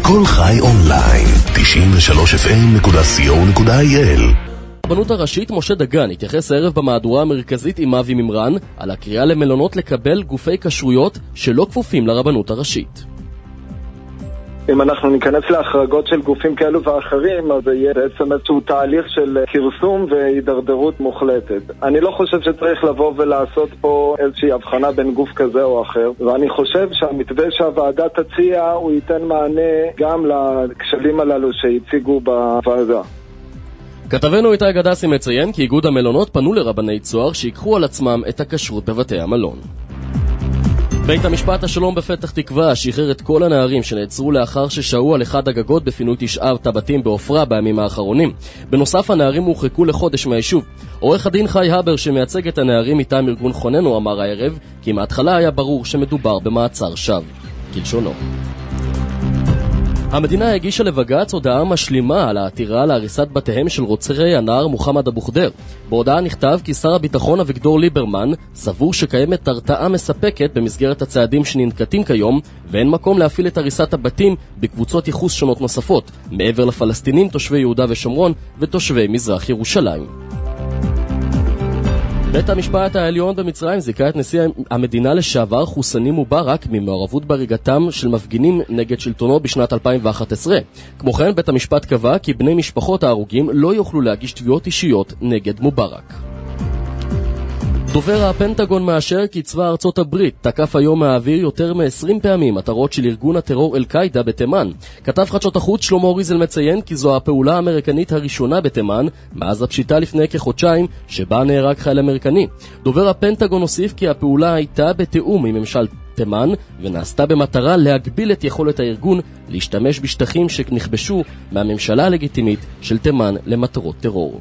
כל חי אונליין, 93fm.co.il. הרבנות הראשית משה דגן התייחס הערב במהדורה המרכזית עם אבי ממרן על הקריאה למלונות לקבל גופי כשרויות שלא כפופים לרבנות הראשית. אם אנחנו ניכנס להחרגות של גופים כאלו ואחרים, אז יהיה בעצם איזשהו תהליך של כרסום והידרדרות מוחלטת. אני לא חושב שצריך לבוא ולעשות פה איזושהי הבחנה בין גוף כזה או אחר, ואני חושב שהמתווה שהוועדה תציע הוא ייתן מענה גם לכשלים הללו שהציגו בוועדה. כתבנו איתי גדסי מציין כי איגוד המלונות פנו לרבני צוהר שיקחו על עצמם את הכשרות בבתי המלון. בית המשפט השלום בפתח תקווה שחרר את כל הנערים שנעצרו לאחר ששהו על אחד הגגות בפינוי 9 בתים באופרה בימים האחרונים. בנוסף, הנערים הורחקו לחודש מהיישוב. עורך הדין חי הבר שמייצג את הנערים מטעם ארגון חוננו אמר הערב כי מההתחלה היה ברור שמדובר במעצר שווא. כלשונו. המדינה הגישה לבג"ץ הודעה משלימה על העתירה להריסת בתיהם של רוצחי הנער מוחמד אבו ח'דיר. בהודעה נכתב כי שר הביטחון אביגדור ליברמן סבור שקיימת הרתעה מספקת במסגרת הצעדים שננקטים כיום, ואין מקום להפעיל את הריסת הבתים בקבוצות ייחוס שונות נוספות, מעבר לפלסטינים, תושבי יהודה ושומרון ותושבי מזרח ירושלים. בית המשפט העליון במצרים זיכה את נשיא המדינה לשעבר חוסני מובארק ממעורבות בהריגתם של מפגינים נגד שלטונו בשנת 2011. כמו כן, בית המשפט קבע כי בני משפחות ההרוגים לא יוכלו להגיש תביעות אישיות נגד מובארק. דובר הפנטגון מאשר כי צבא ארצות הברית תקף היום מהאוויר יותר מ-20 פעמים מטרות של ארגון הטרור אל-קאידה בתימן. כתב חדשות החוץ שלמה אוריזל מציין כי זו הפעולה האמריקנית הראשונה בתימן מאז הפשיטה לפני כחודשיים שבה נהרג חייל אמריקני. דובר הפנטגון הוסיף כי הפעולה הייתה בתיאום עם ממשל תימן ונעשתה במטרה להגביל את יכולת הארגון להשתמש בשטחים שנכבשו מהממשלה הלגיטימית של תימן למטרות טרור.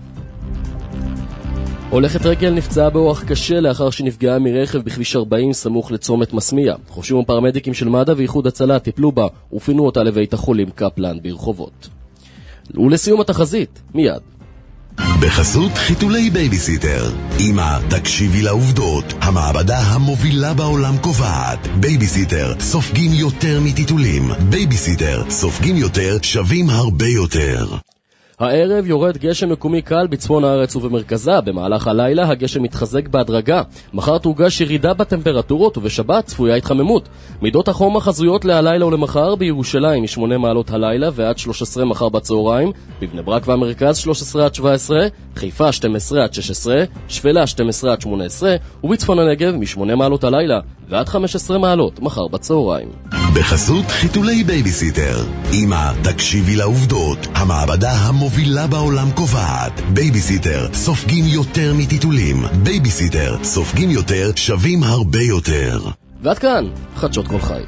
הולכת רגל נפצעה באורח קשה לאחר שנפגעה מרכב בכביש 40 סמוך לצומת מסמיה. חובשים ופרמדיקים של מד"א ואיחוד הצלה טיפלו בה ופינו אותה לבית החולים קפלן ברחובות. ולסיום התחזית, מיד. בחסות חיתולי בייביסיטר. אמא, תקשיבי לעובדות. המעבדה המובילה בעולם קובעת. בייביסיטר, סופגים יותר מטיטולים. בייביסיטר, סופגים יותר, שווים הרבה יותר. הערב יורד גשם מקומי קל בצפון הארץ ובמרכזה. במהלך הלילה הגשם מתחזק בהדרגה. מחר תורגש ירידה בטמפרטורות ובשבת צפויה התחממות. מידות החום החזויות להלילה ולמחר בירושלים מ8 מעלות הלילה ועד 13 מחר בצהריים, בבני ברק והמרכז 13 עד 17, חיפה 12 עד 16, שפלה 12 עד 18 ובצפון הנגב מ8 מעלות הלילה ועד 15 מעלות מחר בצהריים. בחסות חיתולי בייביסיטר. אמא, תקשיבי לעובדות. המעבדה המובילה בעולם קובעת. בייביסיטר, סופגים יותר מטיטולים. בייביסיטר, סופגים יותר, שווים הרבה יותר. ועד כאן, חדשות כל חי.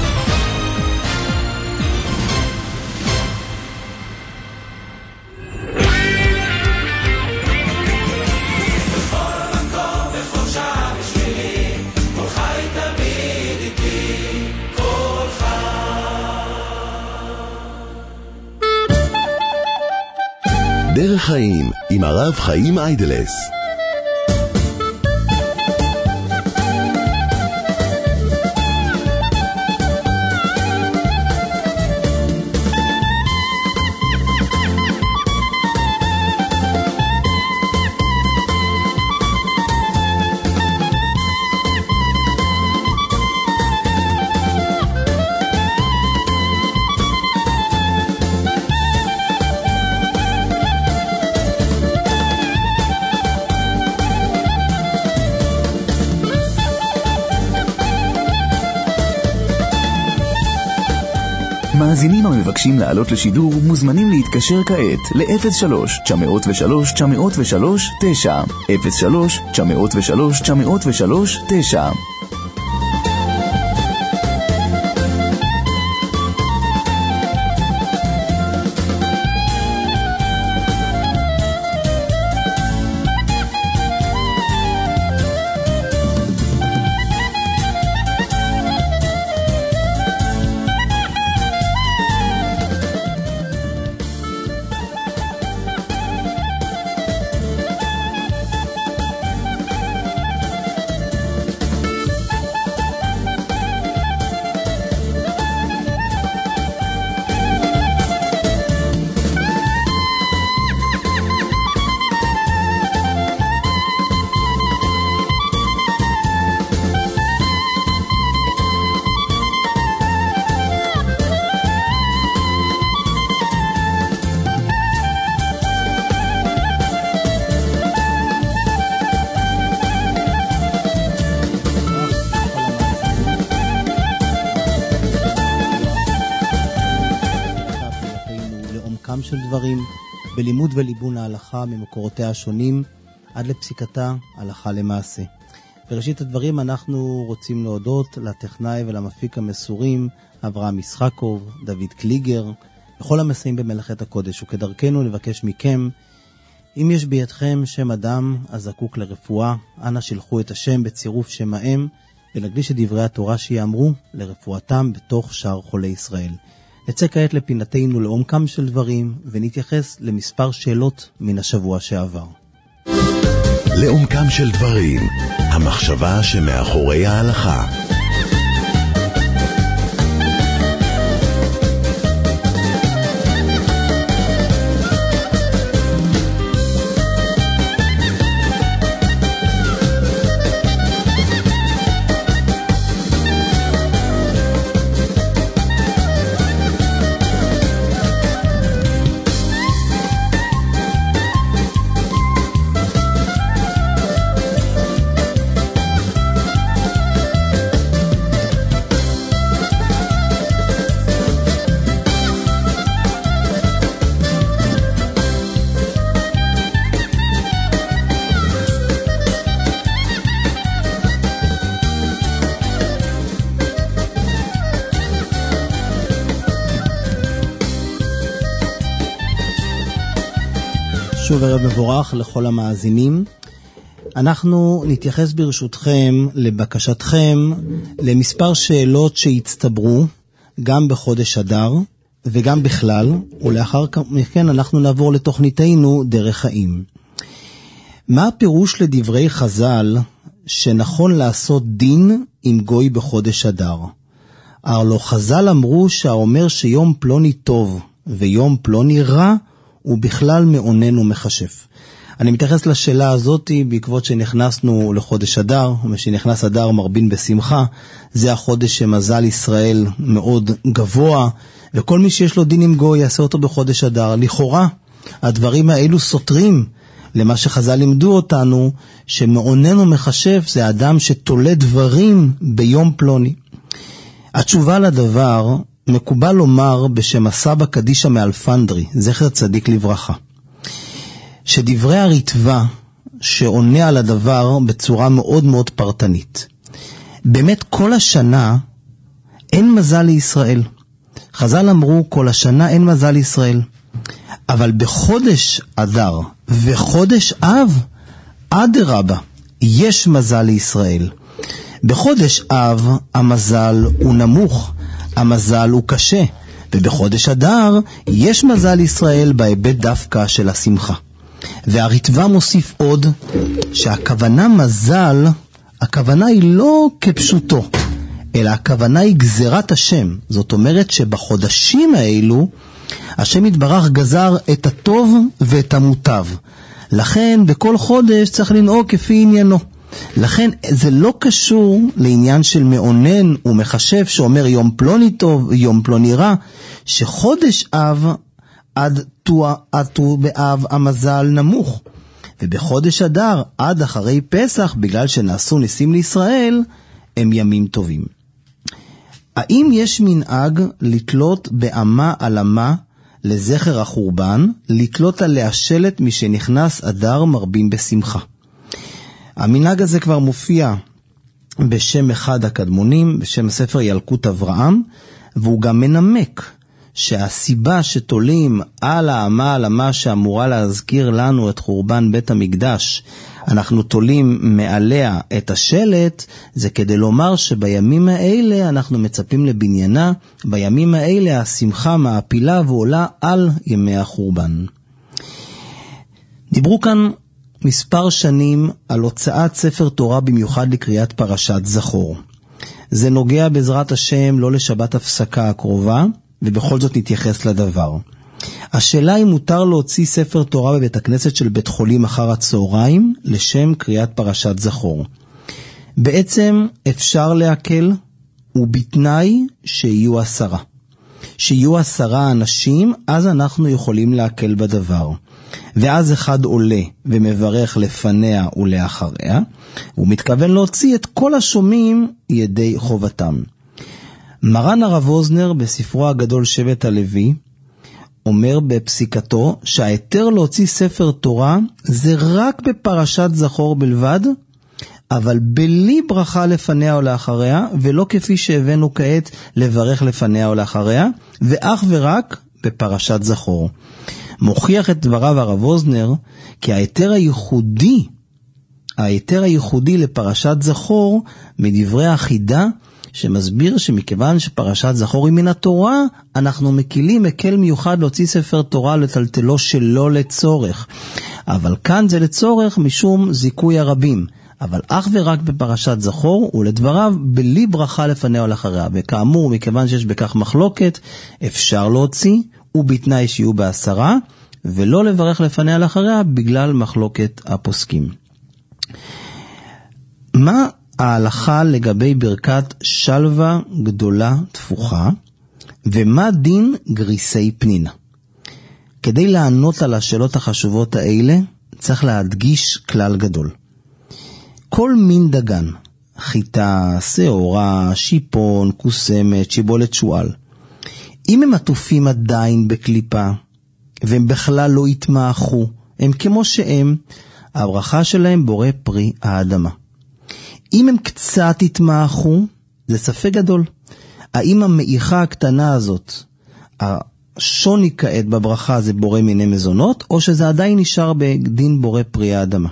דרך חיים עם הרב חיים איידלס. מאזינים המבקשים לעלות לשידור מוזמנים להתקשר כעת ל-03-903-903-9 03-903-903-9. לעומקם של דברים, בלימוד וליבון ההלכה ממקורותיה השונים, עד לפסיקתה הלכה למעשה. בראשית הדברים אנחנו רוצים להודות לטכנאי ולמפיק המסורים, אברהם ישחקוב, דוד קליגר, וכל המסייעים במלאכת הקודש, וכדרכנו לבקש מכם, אם יש בידכם שם אדם הזקוק לרפואה, אנא שלחו את השם בצירוף שם האם, ולהקדיש את דברי התורה שיאמרו לרפואתם בתוך שאר חולי ישראל. נצא כעת לפינתנו לעומקם של דברים, ונתייחס למספר שאלות מן השבוע שעבר. לעומקם של דברים, המחשבה שמאחורי ההלכה. שוב ערב מבורך לכל המאזינים. אנחנו נתייחס ברשותכם לבקשתכם למספר שאלות שהצטברו גם בחודש אדר וגם בכלל, ולאחר מכן אנחנו נעבור לתוכניתנו דרך חיים. מה הפירוש לדברי חז"ל שנכון לעשות דין עם גוי בחודש אדר? הלא חז"ל אמרו שהאומר שיום פלוני טוב ויום פלוני רע הוא בכלל מעונן ומחשף. אני מתייחס לשאלה הזאת בעקבות שנכנסנו לחודש אדר, ומשנכנס אדר מרבין בשמחה. זה החודש שמזל ישראל מאוד גבוה, וכל מי שיש לו דין עם גוי יעשה אותו בחודש אדר. לכאורה הדברים האלו סותרים למה שחז"ל לימדו אותנו, שמעונן ומחשף זה האדם שתולה דברים ביום פלוני. התשובה לדבר מקובל לומר בשם הסבא קדישא מאלפנדרי, זכר צדיק לברכה, שדברי הרטב"א שעונה על הדבר בצורה מאוד מאוד פרטנית. באמת כל השנה אין מזל לישראל. חז"ל אמרו כל השנה אין מזל לישראל. אבל בחודש אדר וחודש אב, אדרבה, יש מזל לישראל. בחודש אב המזל הוא נמוך, המזל הוא קשה, ובחודש אדר יש מזל לישראל בהיבט דווקא של השמחה. והרטב"א מוסיף עוד שהכוונה מזל, הכוונה היא לא כפשוטו, אלא הכוונה היא גזירת השם. זאת אומרת שבחודשים האלו השם יתברך גזר את הטוב ואת המוטב. לכן בכל חודש צריך לנהוג כפי עניינו. לכן זה לא קשור לעניין של מעונן ומחשב שאומר יום פלוני טוב, יום פלוני רע, שחודש אב עד ט"ו באב המזל נמוך, ובחודש אדר עד אחרי פסח, בגלל שנעשו ניסים לישראל, הם ימים טובים. האם יש מנהג לתלות באמה על אמה לזכר החורבן, לתלות עליה שלט משנכנס אדר מרבים בשמחה? המנהג הזה כבר מופיע בשם אחד הקדמונים, בשם ספר ילקוט אברהם, והוא גם מנמק שהסיבה שתולים על האמה על אמה שאמורה להזכיר לנו את חורבן בית המקדש, אנחנו תולים מעליה את השלט, זה כדי לומר שבימים האלה אנחנו מצפים לבניינה, בימים האלה השמחה מעפילה ועולה על ימי החורבן. דיברו כאן מספר שנים על הוצאת ספר תורה במיוחד לקריאת פרשת זכור. זה נוגע בעזרת השם לא לשבת הפסקה הקרובה, ובכל זאת נתייחס לדבר. השאלה היא מותר להוציא ספר תורה בבית הכנסת של בית חולים אחר הצהריים לשם קריאת פרשת זכור. בעצם אפשר להקל, ובתנאי שיהיו 10. שיהיו 10 אנשים, אז אנחנו יכולים להקל בדבר. ואז אחד עולה ומברך לפניה ולאחריה, הוא מתכוון להוציא את כל השומעים ידי חובתם. מרן הרב אוזנר בספרו הגדול שבט הלוי, אומר בפסיקתו שההיתר להוציא ספר תורה זה רק בפרשת זכור בלבד, אבל בלי ברכה לפניה או לאחריה, ולא כפי שהבאנו כעת לברך לפניה או לאחריה, ואך ורק בפרשת זכור. מוכיח את דבריו הרב אוזנר, כי ההיתר הייחודי לפרשת זכור מדברי החידה, שמסביר שמכיוון שפרשת זכור היא מן התורה, אנחנו מקילים מקל מיוחד להוציא ספר תורה לטלטלו שלא לצורך. אבל כאן זה לצורך משום זיכוי הרבים. אבל אך ורק בפרשת זכור, ולדבריו בלי ברכה לפניה או לאחריה. וכאמור, מכיוון שיש בכך מחלוקת, אפשר להוציא, ובתנאי שיהיו ב10, ולא לברך לפניה לאחריה בגלל מחלוקת הפוסקים. מה ההלכה לגבי ברכת שלווה גדולה תפוחה, ומה דין גריסי פנינה? כדי לענות על השאלות החשובות האלה, צריך להדגיש כלל גדול. כל מין דגן, חיטה, שעורה, שיפון, קוסמת, שיבולת שואל, אם הם עטופים עדיין בקליפה, והם בכלל לא יתמעכו, הם כמו שהם, הברכה שלהם בורא פרי האדמה. אם הם קצת יתמעכו, זה ספק גדול. האם המעיכה הקטנה הזאת, השוני כעת בברכה זה בורא מיני מזונות, או שזה עדיין נשאר בדין בורא פרי האדמה?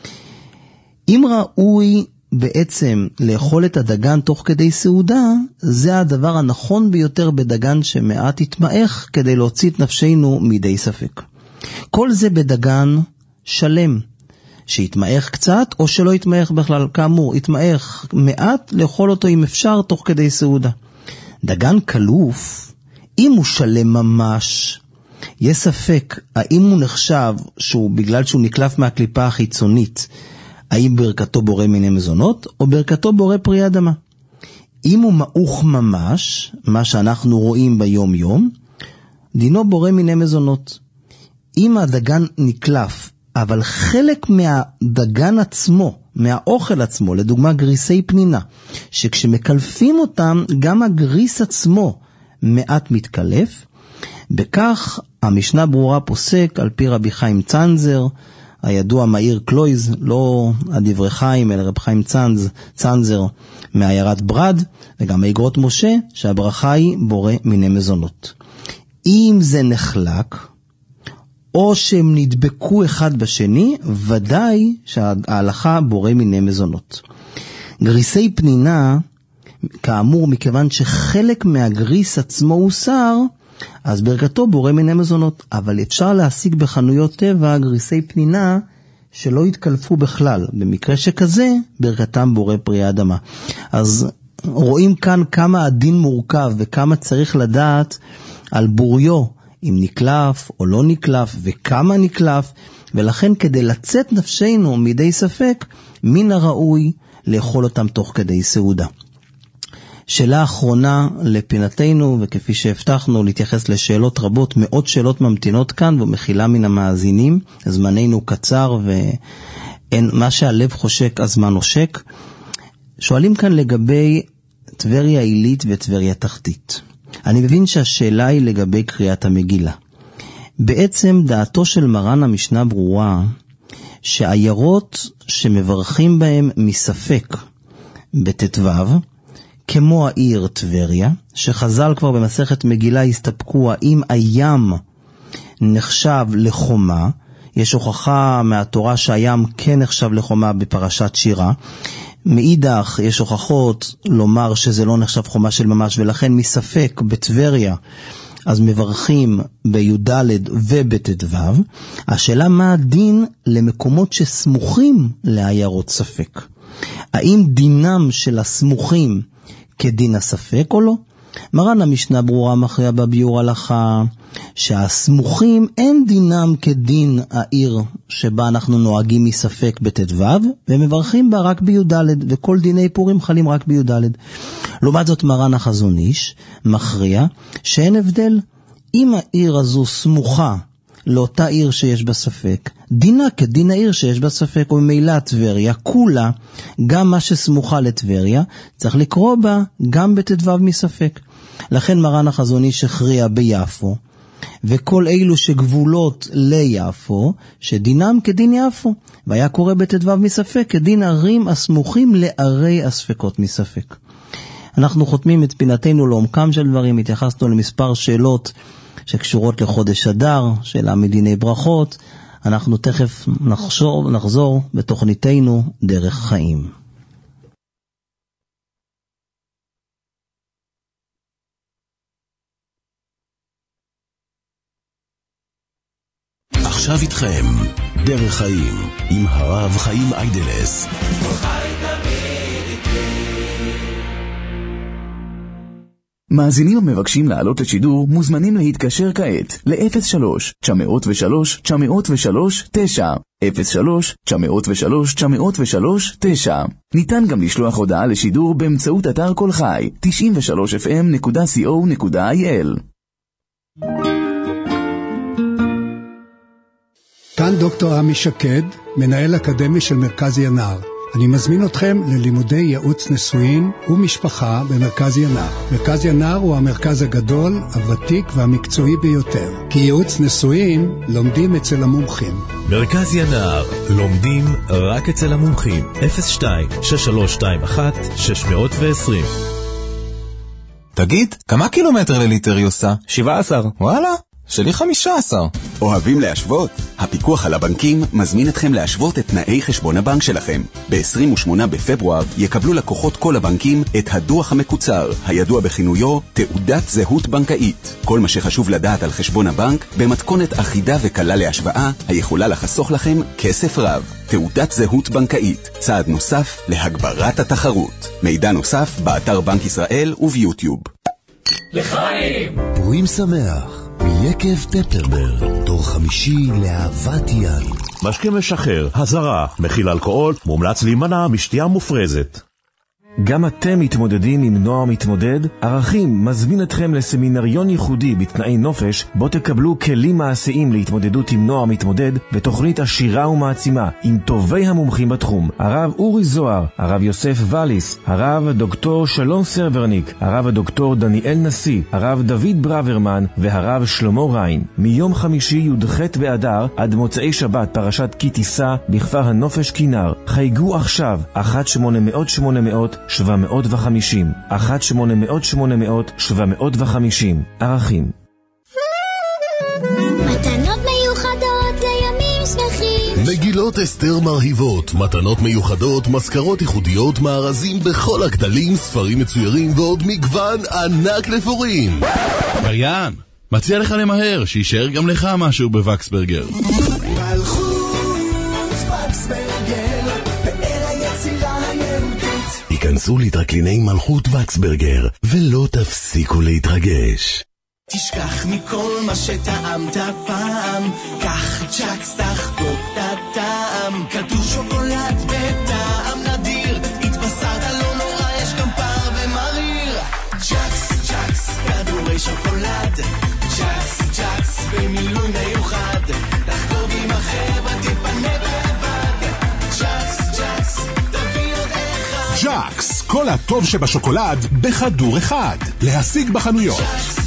אם ראוי בעצם לאכול את הדגן תוך כדי סעודה, זה הדבר הנכון ביותר בדגן שמעט יתמעך כדי להוציא את נפשנו מידי ספק. כל זה בדגן שלם, שיתמעך קצת או שלא יתמעך בכלל. כאמור, יתמעך מעט, לאכול אותו אם אפשר תוך כדי סעודה. דגן קלוף, אם הוא שלם ממש, יש ספק האם הוא נחשב שהוא בגלל שהוא נקלף מהקליפה החיצונית, האם ברכתו בורא מיני מזונות, או ברכתו בורא פרי אדמה. אם הוא מעוך ממש, מה שאנחנו רואים ביום יום, דינו בורא מיני מזונות. אם הדגן נקלף, אבל חלק מהדגן עצמו, מהאוכל עצמו, לדוגמה גריסי פנינה, שכשמקלפים אותם, גם הגריס עצמו מעט מתקלף, בכך המשנה ברורה פוסק על פי רבי חיים צנזר, הידוע מאיר קלויז, לא הדברי חיים, אלא רב חיים צנזר מעיירת ברד, וגם מאגרות משה, שהברכה היא בורא מיני מזונות. אם זה נחלק, או שהם נדבקו אחד בשני, ודאי שההלכה בורא מיני מזונות. גריסי פנינה, כאמור, מכיוון שחלק מהגריס עצמו הוא שר, אז ברכתו בורא מיני מזונות, אבל אפשר להשיג בחנויות טבע גריסי פנינה שלא יתקלפו בכלל. במקרה שכזה, ברכתם בורא פרי האדמה. אז רואים כאן כמה הדין מורכב וכמה צריך לדעת על בוריו, אם נקלף או לא נקלף וכמה נקלף, ולכן כדי לצאת נפשנו מידי ספק, מן הראוי לאכול אותם תוך כדי סעודה. שאלה אחרונה לפינתנו, וכפי שהבטחנו להתייחס לשאלות רבות, מאות שאלות ממתינות כאן ומחילה מן המאזינים, זמננו קצר ומה שהלב חושק הזמן נושק. שואלים כאן לגבי טבריה עילית וטבריה תחתית. אני מבין שהשאלה היא לגבי קריאת המגילה. בעצם דעתו של מרן המשנה ברורה, שעיירות שמברכים בהם מספק בתתוו, כמו העיר טבריה, שחז"ל כבר במסכת מגילה הסתפקו האם הים נחשב לחומה, יש הוכחה מהתורה שהים כן נחשב לחומה בפרשת שירה, מאידך יש הוכחות לומר שזה לא נחשב חומה של ממש, ולכן מספק בטבריה, אז מברכים בי"ד ובט"ו. השאלה מה הדין למקומות שסמוכים לעיירות ספק? האם דינם של הסמוכים כדין הספק או לא? מרן המשנה ברורה מכריע בביאור הלכה שהסמוכים אין דינם כדין העיר שבה אנחנו נוהגים מספק בט"ו, ומברכים בה רק בי"ד, וכל דיני פורים חלים רק בי"ד. לעומת זאת מרן החזון איש מכריע שאין הבדל. אם העיר הזו סמוכה לאותה עיר שיש בה ספק, דינה כדין העיר שיש בה ספק, וממילא טבריה, כולה, גם מה שסמוכה לטבריה, צריך לקרוא בה גם בט"ו מספק. לכן מרן החזון איש הכריע ביפו, וכל אלו שגבולות ליפו, שדינם כדין יפו. והיה קורא בט"ו מספק, כדין ערים הסמוכים לערי הספקות מספק. אנחנו חותמים את פינתנו לעומקם של דברים, התייחסנו למספר שאלות שקשורות לחודש אדר, שאלה מדיני ברכות. אנחנו תכף נחזור בתוכניתנו דרך חיים. עכשיו איתכם, דרך חיים, עם הרב חיים איידלס. מאזינים המבקשים לעלות לשידור מוזמנים להתקשר כעת ל-03-903-903-9 03-903-903-9. ניתן גם לשלוח הודעה לשידור באמצעות אתר כל חי 93fm.co.il. כאן דוקטור עמי שקד, מנהל אקדמי של מרכז ינר. אני מזמין אתכם ללימודי ייעוץ נישואין ומשפחה במרכז ינר. מרכז ינר הוא המרכז הגדול, הוותיק והמקצועי ביותר. כי ייעוץ נישואין לומדים אצל המומחים. מרכז ינר, לומדים רק אצל המומחים. 02-6321-620. תגיד, כמה קילומטר לליטר היא עושה? 17. וואלה, שלי 15. אוהבים להשוות? הפיקוח על הבנקים מזמין אתכם להשוות את תנאי חשבון הבנק שלכם. ב-28 בפברואר יקבלו לקוחות כל הבנקים את הדוח המקוצר, הידוע בכינויו תעודת זהות בנקאית. כל מה שחשוב לדעת על חשבון הבנק במתכונת אחידה וקלה להשוואה, היכולה לחסוך לכם כסף רב. תעודת זהות בנקאית, צעד נוסף להגברת התחרות. מידע נוסף באתר בנק ישראל וביוטיוב. לחיים! פורים שמח! מיקב טפרברג, דור חמישי לאהבת יין. משקה משחרר, הזרה, מכיל אלכוהול, מומלץ להימנע משתייה מופרזת. גם אתם מתמודדים עם נוער מתמודד? ערכים מזמין אתכם לסמינריון ייחודי בתנאי נופש, בו תקבלו כלים מעשיים להתמודדות עם נוער מתמודד, ותוכנית עשירה ומעצימה עם טובי המומחים בתחום. הרב אורי זוהר, הרב יוסף וליס, הרב דוקטור שלום סרברניק, הרב דוקטור דניאל נשיא, הרב דוד ברוורמן והרב שלמה ריין. מיום חמישי י"ח באדר עד מוצאי שבת פרשת כי תישא בכפר הנופש כינר. חייגו עכשיו 1-800-800-750 1-800-800-750. ערכים. מתנות מיוחדות לימים שמחים. מגילות אסתר מרהיבות, מתנות מיוחדות, מזכרות ייחודיות, מארזים בכל הגדלים, ספרים מצוירים ועוד מגוון ענק לפורים. מריאן, מציע לך למהר, שישאר גם לך משהו בווקסברגר. היכנסו לטרקליני מלכות וקסברגר ולא תפסיקו להתרגש. תשכח מכל מה שטעמת פעם, קח צ'קס תחגוג את הטעם, כדור שוקולד בטעם נדיר, התבשרת לא נורא, יש גם פר ומריר. צ'קס צ'קס כדורי שוקולד, צ'קס צ'קס במילוי מיוחד, תחגוג עם החבר'ה תתפנה בעבד. צ'קס צ'קס תביא עוד אחד. צ'קס, כל הטוב שבשוקולד בכדור אחד, להשיג בחנויות.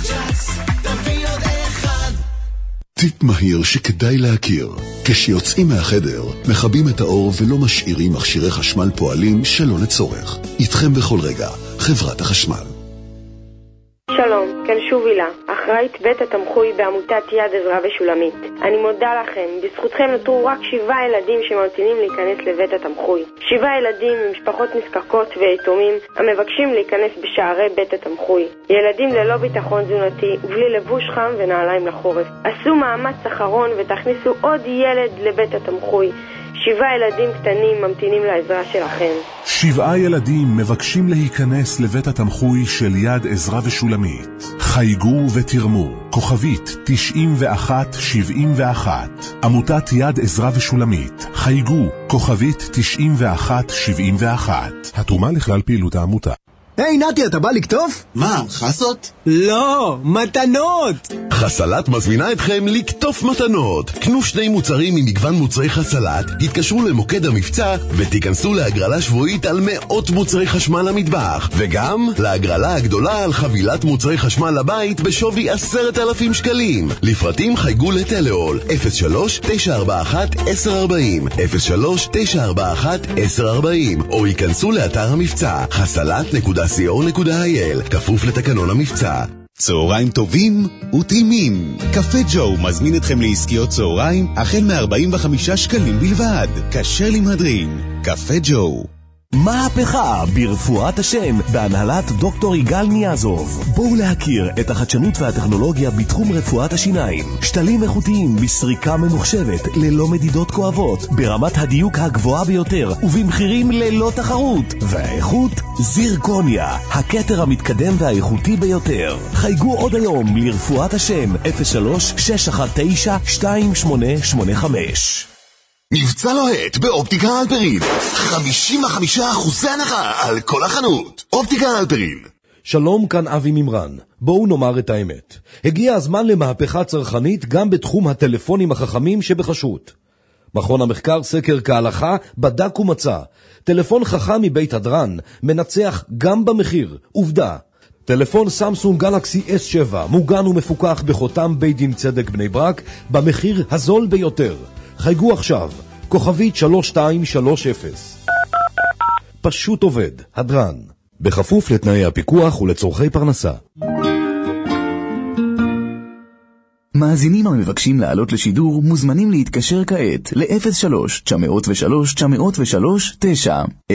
טיפ מהיר שכדאי להכיר. כשיוצאים מהחדר, מכבים את האור ולא משאירים מכשירי חשמל פועלים שלא לצורך. איתכם בכל רגע, חברת החשמל. שלום, כאן שוב הילה, אחראית בית התמחוי בעמותת יד עזרא ושולמית. אני מודה לכם, בזכותכם נותרו רק 7 ילדים שממתינים להיכנס לבית התמחוי. 7 ילדים ממשפחות נזקקות ויתומים המבקשים להיכנס בשערי בית התמחוי. ילדים ללא ביטחון תזונתי ובלי לבוש חם ונעליים לחורף. עשו מאמץ אחרון ותכניסו עוד ילד לבית התמחוי. 7 ילדים קטנים ממתינים לעזרה שלכם. 7 ילדים מבקשים להיכנס לבית התמחוי של יד עזרא ושולמית. חייגו ותרמו, כוכבית 9171. עמותת יד עזרא ושולמית. חייגו, כוכבית 9171. התרומה לכלל פעילות העמותה. היי נתי, אתה בא לקטוף? מה, חסות? לא, מתנות! חסלת מזמינה אתכם לקטוף מתנות. קנו 2 מוצרים ממגוון מוצרי חסלת, התקשרו למוקד המבצע ותיכנסו להגרלה שבועית על מאות מוצרי חשמל למטבח, וגם להגרלה הגדולה על חבילת מוצרי חשמל לבית בשווי 10,000 שקלים. לפרטים חייגו לטלאול 03-941-1040 03-941-1040 או ייכנסו לאתר המבצע חסלת.co.il כפוף לתקנון המבצע. צהריים טובים וטעימים. קפה ג'ו מזמין אתכם לעסקיות צהריים החל מ-45 שקלים בלבד. כשר למהדרין. קפה ג'ו. מהפכה ברפואת השן בהנהלת דוקטור יגאל ניאזוב. בואו להכיר את החדשנות והטכנולוגיה בתחום רפואת השיניים. שתלים איכותיים בסריקה ממוחשבת ללא מדידות כואבות, ברמת הדיוק הגבוהה ביותר ובמחירים ללא תחרות. והאיכות זירקוניה, הכתר המתקדם והאיכותי ביותר. חייגו עוד היום לרפואת השן 03-619-2885. מבצע לוהט באופטיקה אלפרין, 55% הנחה על כל החנות. אופטיקה אלפרין. שלום, כאן אבי ממרן. בואו נאמר את האמת. הגיע הזמן למהפכה צרכנית גם בתחום הטלפונים החכמים שבחשות. מכון המחקר סקר כהלכה בדק ומצא. טלפון חכם מבית הדרן מנצח גם במחיר. עובדה. טלפון סמסונג גלקסי S7 מוגן ומפוקח בחותם בית דין צדק בני ברק במחיר הזול ביותר. חייגו עכשיו, כוכבית 3230. פשוט עובד, הדרן. בכפוף לתנאי הפיקוח ולצורכי פרנסה. מאזינים המבקשים לעלות לשידור מוזמנים להתקשר כעת ל-03-903-903-9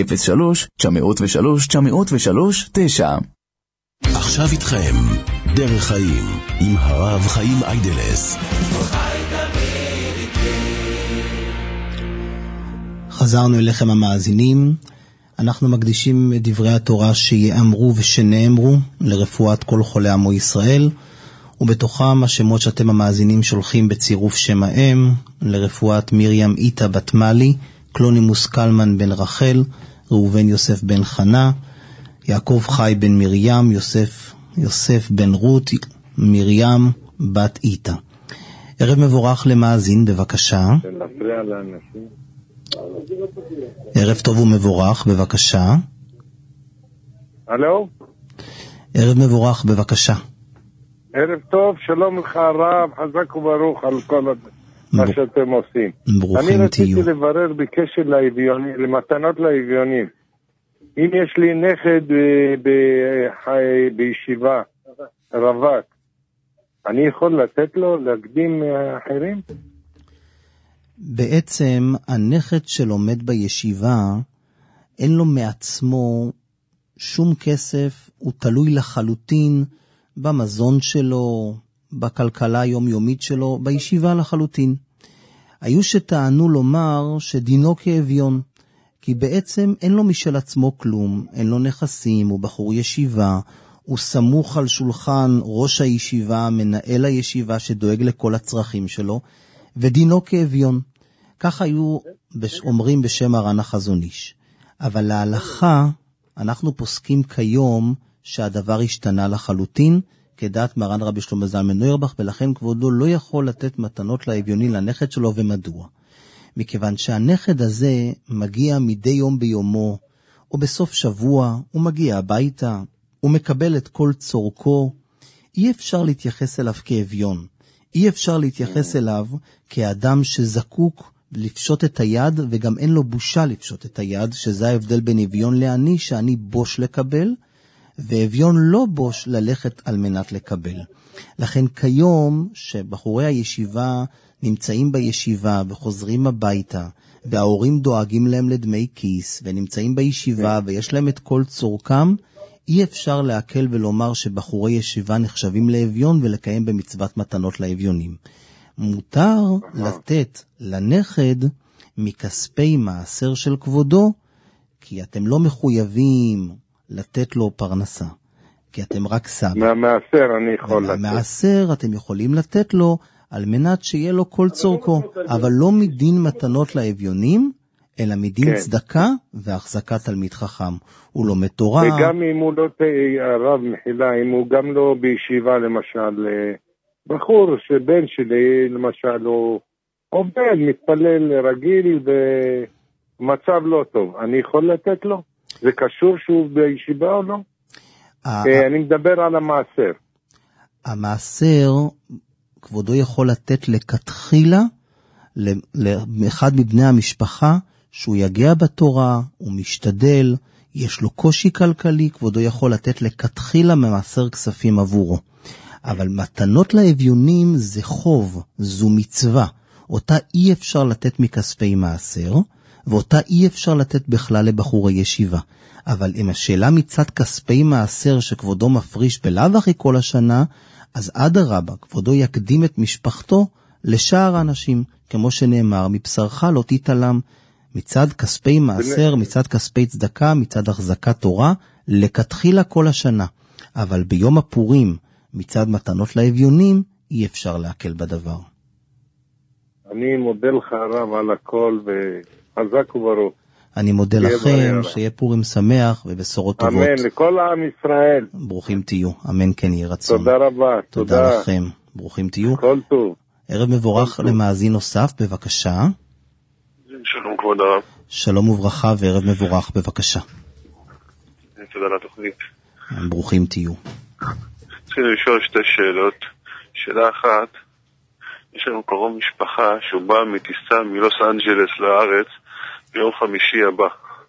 03-903-903-9. עכשיו איתכם, דרך חיים, עם הרב חיים איידלס. חזרנו אליכם המאזינים. אנחנו מקדישים את דברי התורה שיאמרו ושנאמרו לרפואת כל חולי עמו ישראל, ובתוכם השמות שאתם המאזינים שולחים בצירוף שם האם, לרפואת מרים איתה בת מלי, קלונימוס קלמן בן רחל, ראובן יוסף בן חנה, יעקב חי בן מרים, יוסף בן רות, מרים בת איתה. ערב מבורך למאזין, בבקשה. ערב טוב ומבורך, בבקשה. הלו? ערב מבורך, בבקשה. ערב טוב, שלום לך הרב, חזק וברוך על כל מה שאתם עושים. ברוכים תהיו. אני רציתי לברר בקשר למתנות לאביונים. אם יש לי נכד בישיבה, רווק, אני יכול לתת לו להקדים אחרים? בעצם הנכד שלומד בישיבה, אין לו מעצמו שום כסף, הוא תלוי לחלוטין במזון שלו, בכלכלה היומיומית שלו, בישיבה לחלוטין. היו שטענו לומר שדינו כאביון, כי בעצם אין לו משל עצמו כלום, אין לו נכסים, הוא בחור ישיבה, הוא סמוך על שולחן ראש הישיבה, מנהל הישיבה שדואג לכל הצרכים שלו, ודינו כאביון. כך היו אומרים בשם הר"ן החזון איש. אבל להלכה, אנחנו פוסקים כיום שהדבר השתנה לחלוטין, כדעת מרן רבי שלמה זלמן נוירבך, ולכן כבודו לא יכול לתת מתנות לאביוני לנכד שלו, ומדוע? מכיוון שהנכד הזה מגיע מדי יום ביומו, או בסוף שבוע, הוא מגיע הביתה, הוא מקבל את כל צורכו, אי אפשר להתייחס אליו כאביון. אי אפשר להתייחס אליו כאדם שזקוק לפשוט את היד, וגם אין לו בושה לפשוט את היד, שזה ההבדל בין אביון לעני, שאני בוש לקבל, ואביון לא בוש ללכת על מנת לקבל. לכן כיום שבחורי הישיבה נמצאים בישיבה וחוזרים הביתה, וההורים דואגים להם לדמי כיס, ונמצאים בישיבה ויש להם את כל צורכם, אי אפשר להקל ולומר שבחורי ישיבה נחשבים לאביון ולקיים במצוות מתנות לאביונים. מותר לתת לנכד מכספי מעשר של כבודו, כי אתם לא מחויבים לתת לו פרנסה, כי אתם רק סבא. מהמעשר אני יכול לתת. מהמעשר אתם יכולים לתת לו על מנת שיהיה לו כל צורכו, אבל לא מדין מתנות לאביונים, אלא מדין צדקה והחזקת תלמיד חכם. הוא לומד תורה. וגם אם הוא לא, הרב מחילה, אם הוא גם לא בישיבה למשל, בחור שבן שלי למשל הוא עובד, מתפלל רגיל ומצב לא טוב, אני יכול לתת לו? זה קשור שהוא בישיבה או לא? אני מדבר על המעשר. המעשר, כבודו יכול לתת לכתחילה לאחד מבני המשפחה שהוא יגיע בתורה, הוא משתדל, יש לו קושי כלכלי, כבודו יכול לתת לכתחילה ממעשר כספים עבורו. אבל מתנות לאביונים זה חוב, זו מצווה. אותה אי אפשר לתת מכספי מעשר, ואותה אי אפשר לתת בכלל לבחורי ישיבה. אבל אם השאלה מצד כספי מעשר שכבודו מפריש בלאו הכי כל השנה, אז אדרבה, כבודו יקדים את משפחתו לשאר האנשים, כמו שנאמר, מבשרך לא תתעלם, מצד כספי מעשר, מצד כספי צדקה, מצד החזקת תורה, לכתחילה כל השנה. אבל ביום הפורים, מצד מתנות לאביונים, אי אפשר להקל בדבר. אני מודה לך רב על הכל וחזק וברוך. אני מודה לכם, שיהיה פורים שמח ובשורות טובות. אמן, לכל עם ישראל. ברוכים תהיו, אמן כן יהיה רצון. תודה רבה. תודה לכם, ברוכים תהיו. כל טוב. ערב מבורך למאזין נוסף, בבקשה. שלום כבוד הרב. שלום וברכה וערב מבורך, בבקשה. תודה לתוכנית. ברוכים תהיו. צריכים לשאול שתי שאלות. שאלה אחת, יש לנו קרוב משפחה שהוא בא מטיסה מלוס אנג'לס לארץ ביום חמישי הבא.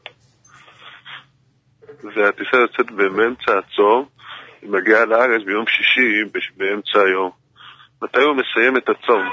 והטיסה יוצאת באמצע הצום, היא מגיעה לארץ ביום שישי באמצע היום. מתי הוא מסיים את הצום?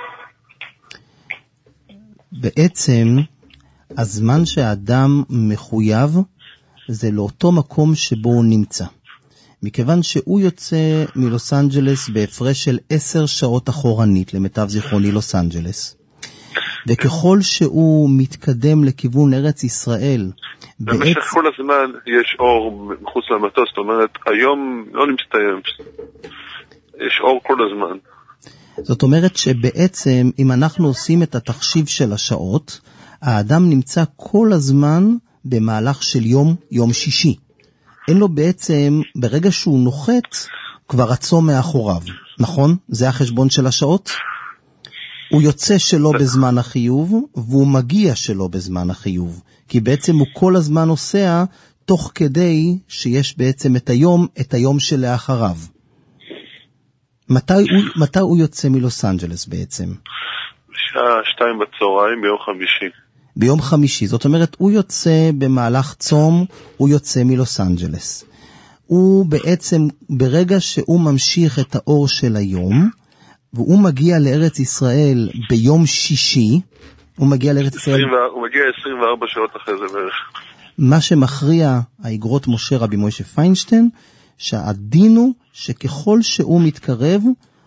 בעצם הזמן שהאדם מחויב זה לאותו מקום שבו הוא נמצא. מכיוון שהוא יוצא מלוס אנג'לס בהפרש של 10 שעות אחורנית, למיטב זיכרוני לוס אנג'לס. וככל שהוא מתקדם לכיוון ארץ ישראל, במשך כל הזמן יש אור מחוץ למטוס, זאת אומרת, היום לא מסתיים, יש אור כל הזמן. זאת אומרת שבעצם, אם אנחנו עושים את התחשיב של השעות, האדם נמצא כל הזמן במהלך של יום שישי. אין לו בעצם, ברגע שהוא נוחת, כבר הצום מאחוריו, נכון? זה החשבון של השעות? הוא יוצא שלא בזמן החיוב, והוא מגיע שלא בזמן החיוב. כי בעצם הוא כל הזמן עושה, תוך כדי שיש בעצם את היום שלאחריו. מתי הוא יוצא מלוס אנג'לס בעצם? בשעה 2 בצהריים ביום חמישי. ביום חמישי, זאת אומרת, הוא יוצא במהלך צום, הוא יוצא מלוס אנג'לס. הוא בעצם, ברגע שהוא ממשיך את האור של היום, והוא מגיע לארץ ישראל ביום שישי, הוא מגיע לארץ ישראל... הוא מגיע 24 שעות אחרי זה בערך. מה שמכריע האגרות משה רבי מוישה פיינשטיין, שהדין הוא שככל שהוא מתקרב,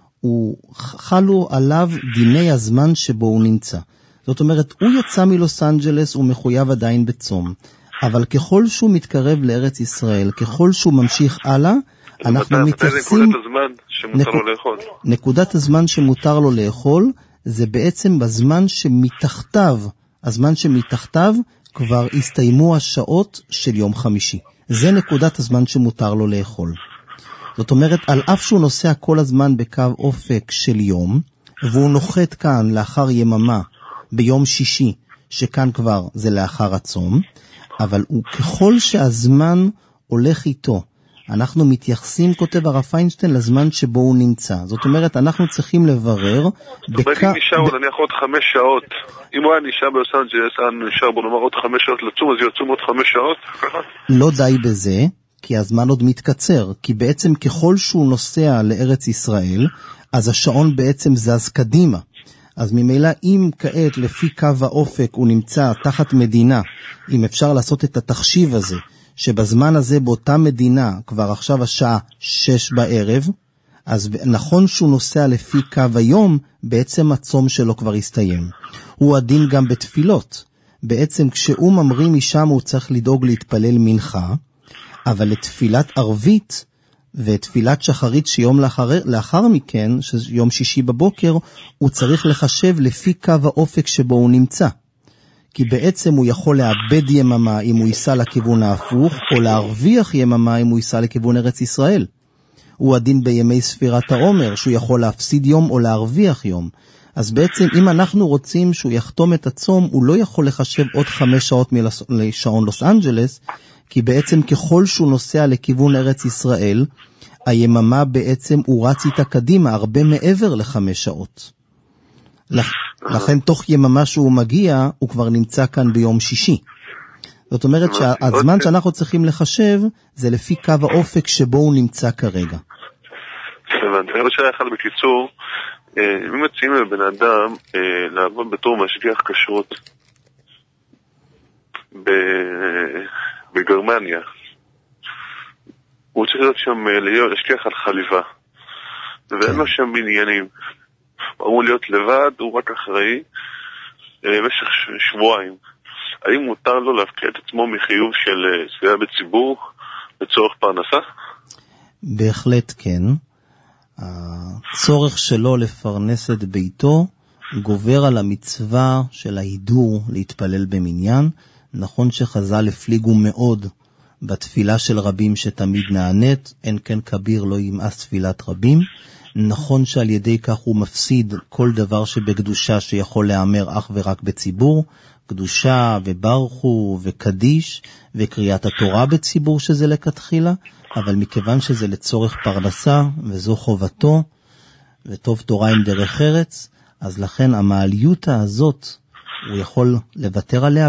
חלו עליו דיני הזמן שבו הוא נמצא. זאת אומרת, הוא יצא מלוס אנג'לס, הוא מחויב עדיין בצום. אבל ככל שהוא מתקרב לארץ ישראל, ככל שהוא ממשיך הלאה, אנחנו מתייחסים... נקודת הזמן שמותר לו לאכול. נקודת הזמן שמותר לו לאכול, זה בעצם בזמן שמתחתיו, הזמן שמתחתיו כבר הסתיימו השעות של יום חמישי. זה נקודת הזמן שמותר לו לאכול. זאת אומרת, על אף שהוא נוסע כל הזמן בקו אופק של יום, והוא נוחת כאן לאחר יממה, ביום שישי, שכאן כבר זה לאחר הצום, אבל ככל שהזמן הולך איתו, אנחנו מתייחסים, כותב הרב פיינשטיין, לזמן שבו הוא נמצא. זאת אומרת, אנחנו צריכים לברר... זאת אומרת, אם נשאר נניח עוד 5 שעות, אם הוא היה נשאר בלוס אנג'לס, נשאר בו נאמר עוד 5 שעות לצום, אז יוצאים עוד 5 שעות? לא די בזה, כי הזמן עוד מתקצר, כי בעצם ככל שהוא נוסע לארץ ישראל, אז השעון בעצם זז קדימה. אז ממילא אם כעת לפי קו האופק הוא נמצא תחת מדינה, אם אפשר לעשות את התחשיב הזה, שבזמן הזה באותה מדינה כבר עכשיו השעה 6 בערב, אז נכון שהוא נוסע לפי קו היום, בעצם הצום שלו כבר הסתיים. הוא הדין גם בתפילות. בעצם כשהוא ממריא משם הוא צריך לדאוג להתפלל מנחה, אבל לתפילת ערבית ותפילת שחרית שיום לאחר מכן, יום שישי בבוקר, הוא צריך לחשב לפי קו האופק שבו הוא נמצא. כי בעצם הוא יכול לאבד יממה אם הוא ייסע לכיוון ההפוך, או להרוויח יממה אם הוא ייסע לכיוון ארץ ישראל. הוא הדין בימי ספירת העומר, שהוא יכול להפסיד יום או להרוויח יום. אז בעצם אם אנחנו רוצים שהוא יחתום את הצום, הוא לא יכול לחשב עוד 5 שעות לשעון לוס אנג'לס, כי בעצם ככל שהוא נוסע לכיוון ארץ ישראל, היממה בעצם הוא רץ איתה קדימה, הרבה מעבר ל5 שעות. לכן תוך יממה שהוא מגיע, הוא כבר נמצא כאן ביום שישי. זאת אומרת שהזמן שאנחנו צריכים לחשב, זה לפי קו האופק שבו הוא נמצא כרגע. אני רוצה אחד בקיצור, אם מציעים לבן אדם לעבוד בתור משגיח כשרות בגרמניה, הוא צריך להיות שם להשגיח על חליבה, ואין לו שם בניינים, הוא אמור להיות לבד, הוא רק אחראי במשך שבועיים. האם מותר לו להפקיע את עצמו מחיוב של סביבה בציבור לצורך פרנסה? בהחלט כן. הצורך שלו לפרנס את ביתו גובר על המצווה של ההידור להתפלל במניין. נכון שחז"ל הפליגו מאוד בתפילה של רבים שתמיד נענית, אין כן כביר לא ימאס תפילת רבים. נכון שעל ידי כך הוא מפסיד כל דבר שבקדושה שיכול להיאמר אך ורק בציבור, קדושה וברכו וקדיש וקריאת התורה בציבור שזה לכתחילה, אבל מכיוון שזה לצורך פרנסה וזו חובתו וטוב תורה עם דרך ארץ, אז לכן המעליות הזאת הוא יכול לוותר עליה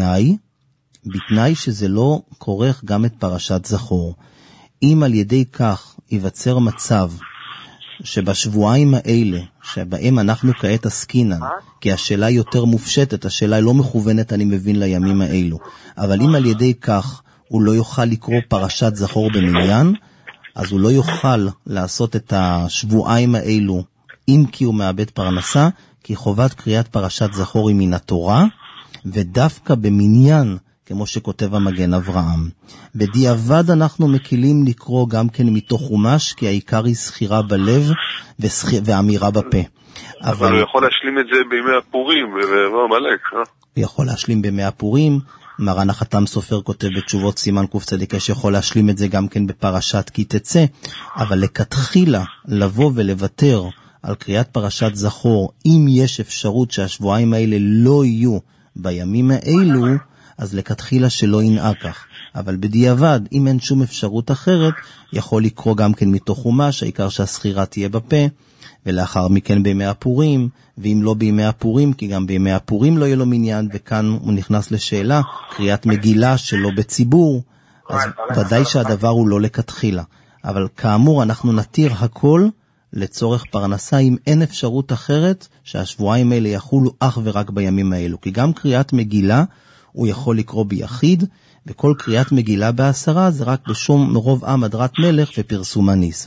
בתנאי שזה לא כורך גם את פרשת זכור. אם על ידי כך ייווצר מצב שבשבועיים האלה, שבהם אנחנו כעת עסקינן, כי השאלה יותר מופשטת, השאלה לא מכוונת אני מבין לימים האלו, אבל אם על ידי כך הוא לא יוכל לקרוא פרשת זכור במניין, אז הוא לא יוכל לעשות את השבועיים האלו, אם כי הוא מאבד פרנסה, כי חובת קריאת פרשת זכור היא מן התורה, ודווקא במניין, כמו שכותב המגן אברהם. בדיעבד אנחנו מקילים לקרוא גם כן מתוך חומש, כי העיקר היא סחירה בלב ואמירה בפה. אבל הוא יכול להשלים את זה בימי הפורים, ובמלאק, הוא יכול להשלים בימי הפורים, מרן החתם סופר כותב בתשובות סימן קצ"ק שיכול להשלים את זה גם כן בפרשת כי תצא, אבל לכתחילה לבוא ולוותר על קריאת פרשת זכור, אם יש אפשרות שהשבועיים האלה לא יהיו בימים האלו, אז לכתחילה שלא ינעה כך. אבל בדיעבד, אם אין שום אפשרות אחרת, יכול לקרוא גם כן מתוך חומש, העיקר שהסחירה תהיה בפה, ולאחר מכן בימי הפורים, ואם לא בימי הפורים, כי גם בימי הפורים לא יהיה לו מניין, וכאן הוא נכנס לשאלה, קריאת מגילה שלא בציבור, אז ודאי שהדבר הוא לא לכתחילה. אבל כאמור, אנחנו נתיר הכל לצורך פרנסה, אם אין אפשרות אחרת, שהשבועיים האלה יחולו אך ורק בימים האלו. כי גם קריאת מגילה, הוא יכול לקרוא ביחיד, וכל קריאת מגילה ב10 זה רק בשום מרוב עם הדרת מלך ופרסומה ניסה.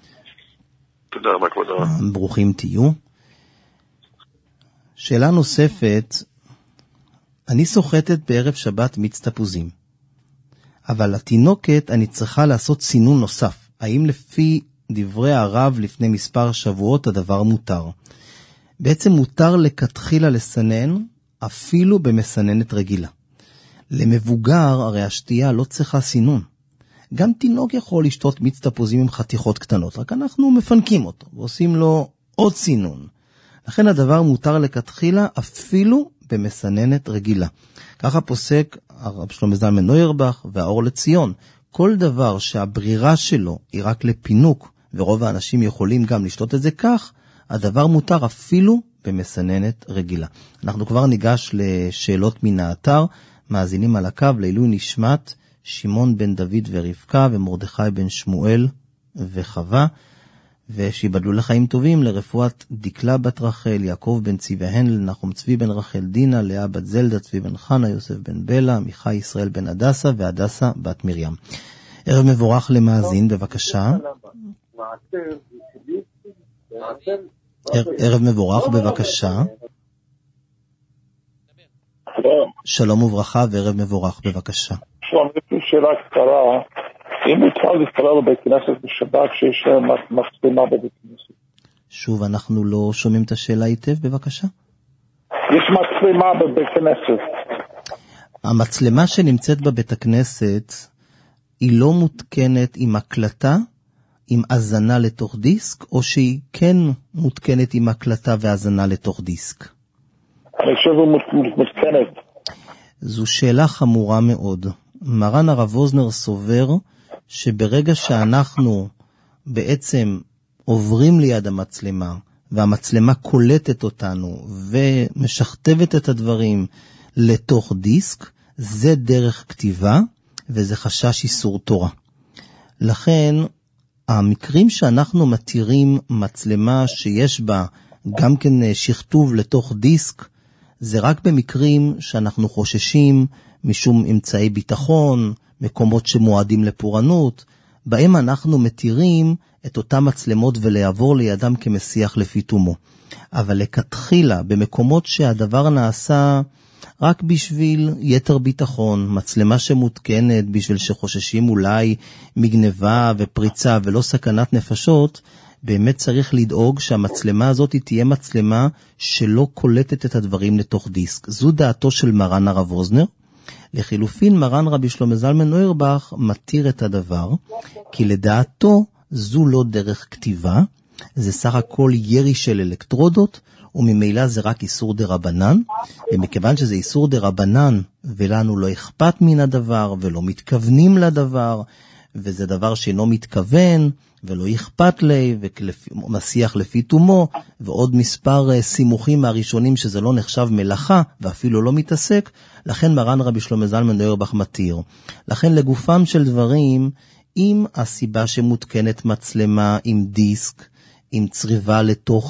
תודה רבה כבוד הרב. ברוכים תהיו. שאלה נוספת, אני סוחטת בערב שבת מיץ תפוזים, אבל לתינוקת אני צריכה לעשות סינון נוסף. האם לפי דברי הרב לפני מספר שבועות הדבר מותר? בעצם מותר לכתחילה לסנן, אפילו במסננת רגילה. למבוגר הרי השתייה לא צריכה סינון. גם תינוק יכול לשתות מיץ תפוזים עם חתיכות קטנות, רק אנחנו מפנקים אותו ועושים לו עוד סינון. לכן הדבר מותר לכתחילה אפילו במסננת רגילה. ככה פוסק הרב שלמה זלמן נוירבך והאור לציון. כל דבר שהברירה שלו היא רק לפינוק, ורוב האנשים יכולים גם לשתות את זה כך, הדבר מותר אפילו במסננת רגילה. אנחנו כבר ניגש לשאלות מן האתר, מאזינים על הקו לעילוי נשמת שמעון בן דוד ורבקה ומרדכי בן שמואל וחווה, ושיבדלו לחיים טובים לרפואת דקלה בת רחל, יעקב בן צבהן, לנחום צבי בן רחל דינה, לאה בת זלדה, צבי בן חנה, יוסף בן בלה, מיכה ישראל בן הדסה והדסה בת מרים. ערב מבורך למאזין, בבקשה. ערב מבורך, בבקשה. שלום וברכה וערב מבורך, בבקשה. שלום, יש לי שאלה קצרה. אם מותר להתפלל בבית כנסת בשבת שיש מצלמה בבית כנסת? שוב, אנחנו לא שומעים את השאלה היטב, בבקשה. יש מצלמה בבית כנסת. המצלמה שנמצאת בבית הכנסת היא לא מותקנת עם הקלטה, עם הזנה לתוך דיסק, או שהיא כן מותקנת עם הקלטה והזנה לתוך דיסק? אני חושב הוא מותקנת. זו שאלה חמורה מאוד. מרן הרב ווזנר סובר שברגע שאנחנו בעצם עוברים ליד המצלמה, והמצלמה קולטת אותנו ומשכתבת את הדברים לתוך דיסק, זה דרך כתיבה וזה חשש איסור תורה. לכן המקרים שאנחנו מתירים מצלמה שיש בה גם כן שכתוב לתוך דיסק, זה רק במקרים שאנחנו חוששים משום אמצעי ביטחון, מקומות שמועדים לפורענות, בהם אנחנו מתירים את אותם מצלמות ולעבור לידם כמשיח לפי תומו. אבל לכתחילה, במקומות שהדבר נעשה רק בשביל יתר ביטחון, מצלמה שמותקנת בשביל שחוששים אולי מגנבה ופריצה ולא סכנת נפשות, באמת צריך לדאוג שהמצלמה הזאת תהיה מצלמה שלא קולטת את הדברים לתוך דיסק. זו דעתו של מרן הרב ווזנר. לחילופין מרן רבי שלמה זלמן אוירבך מתיר את הדבר, כי לדעתו זו לא דרך כתיבה, זה סך הכל ירי של אלקטרודות, וממילא זה רק איסור דרבנן, ומכיוון שזה איסור דרבנן, ולנו לא אכפת מן הדבר, ולא מתכוונים לדבר, וזה דבר שאינו מתכוון, ולא אכפת לי, ומשיח לפי תומו, ועוד מספר סימוכים מהראשונים שזה לא נחשב מלאכה, ואפילו לא מתעסק, לכן מרן רבי שלמה זלמן אוירבך מתיר. לכן לגופם של דברים, אם הסיבה שמותקנת מצלמה עם דיסק, עם צריבה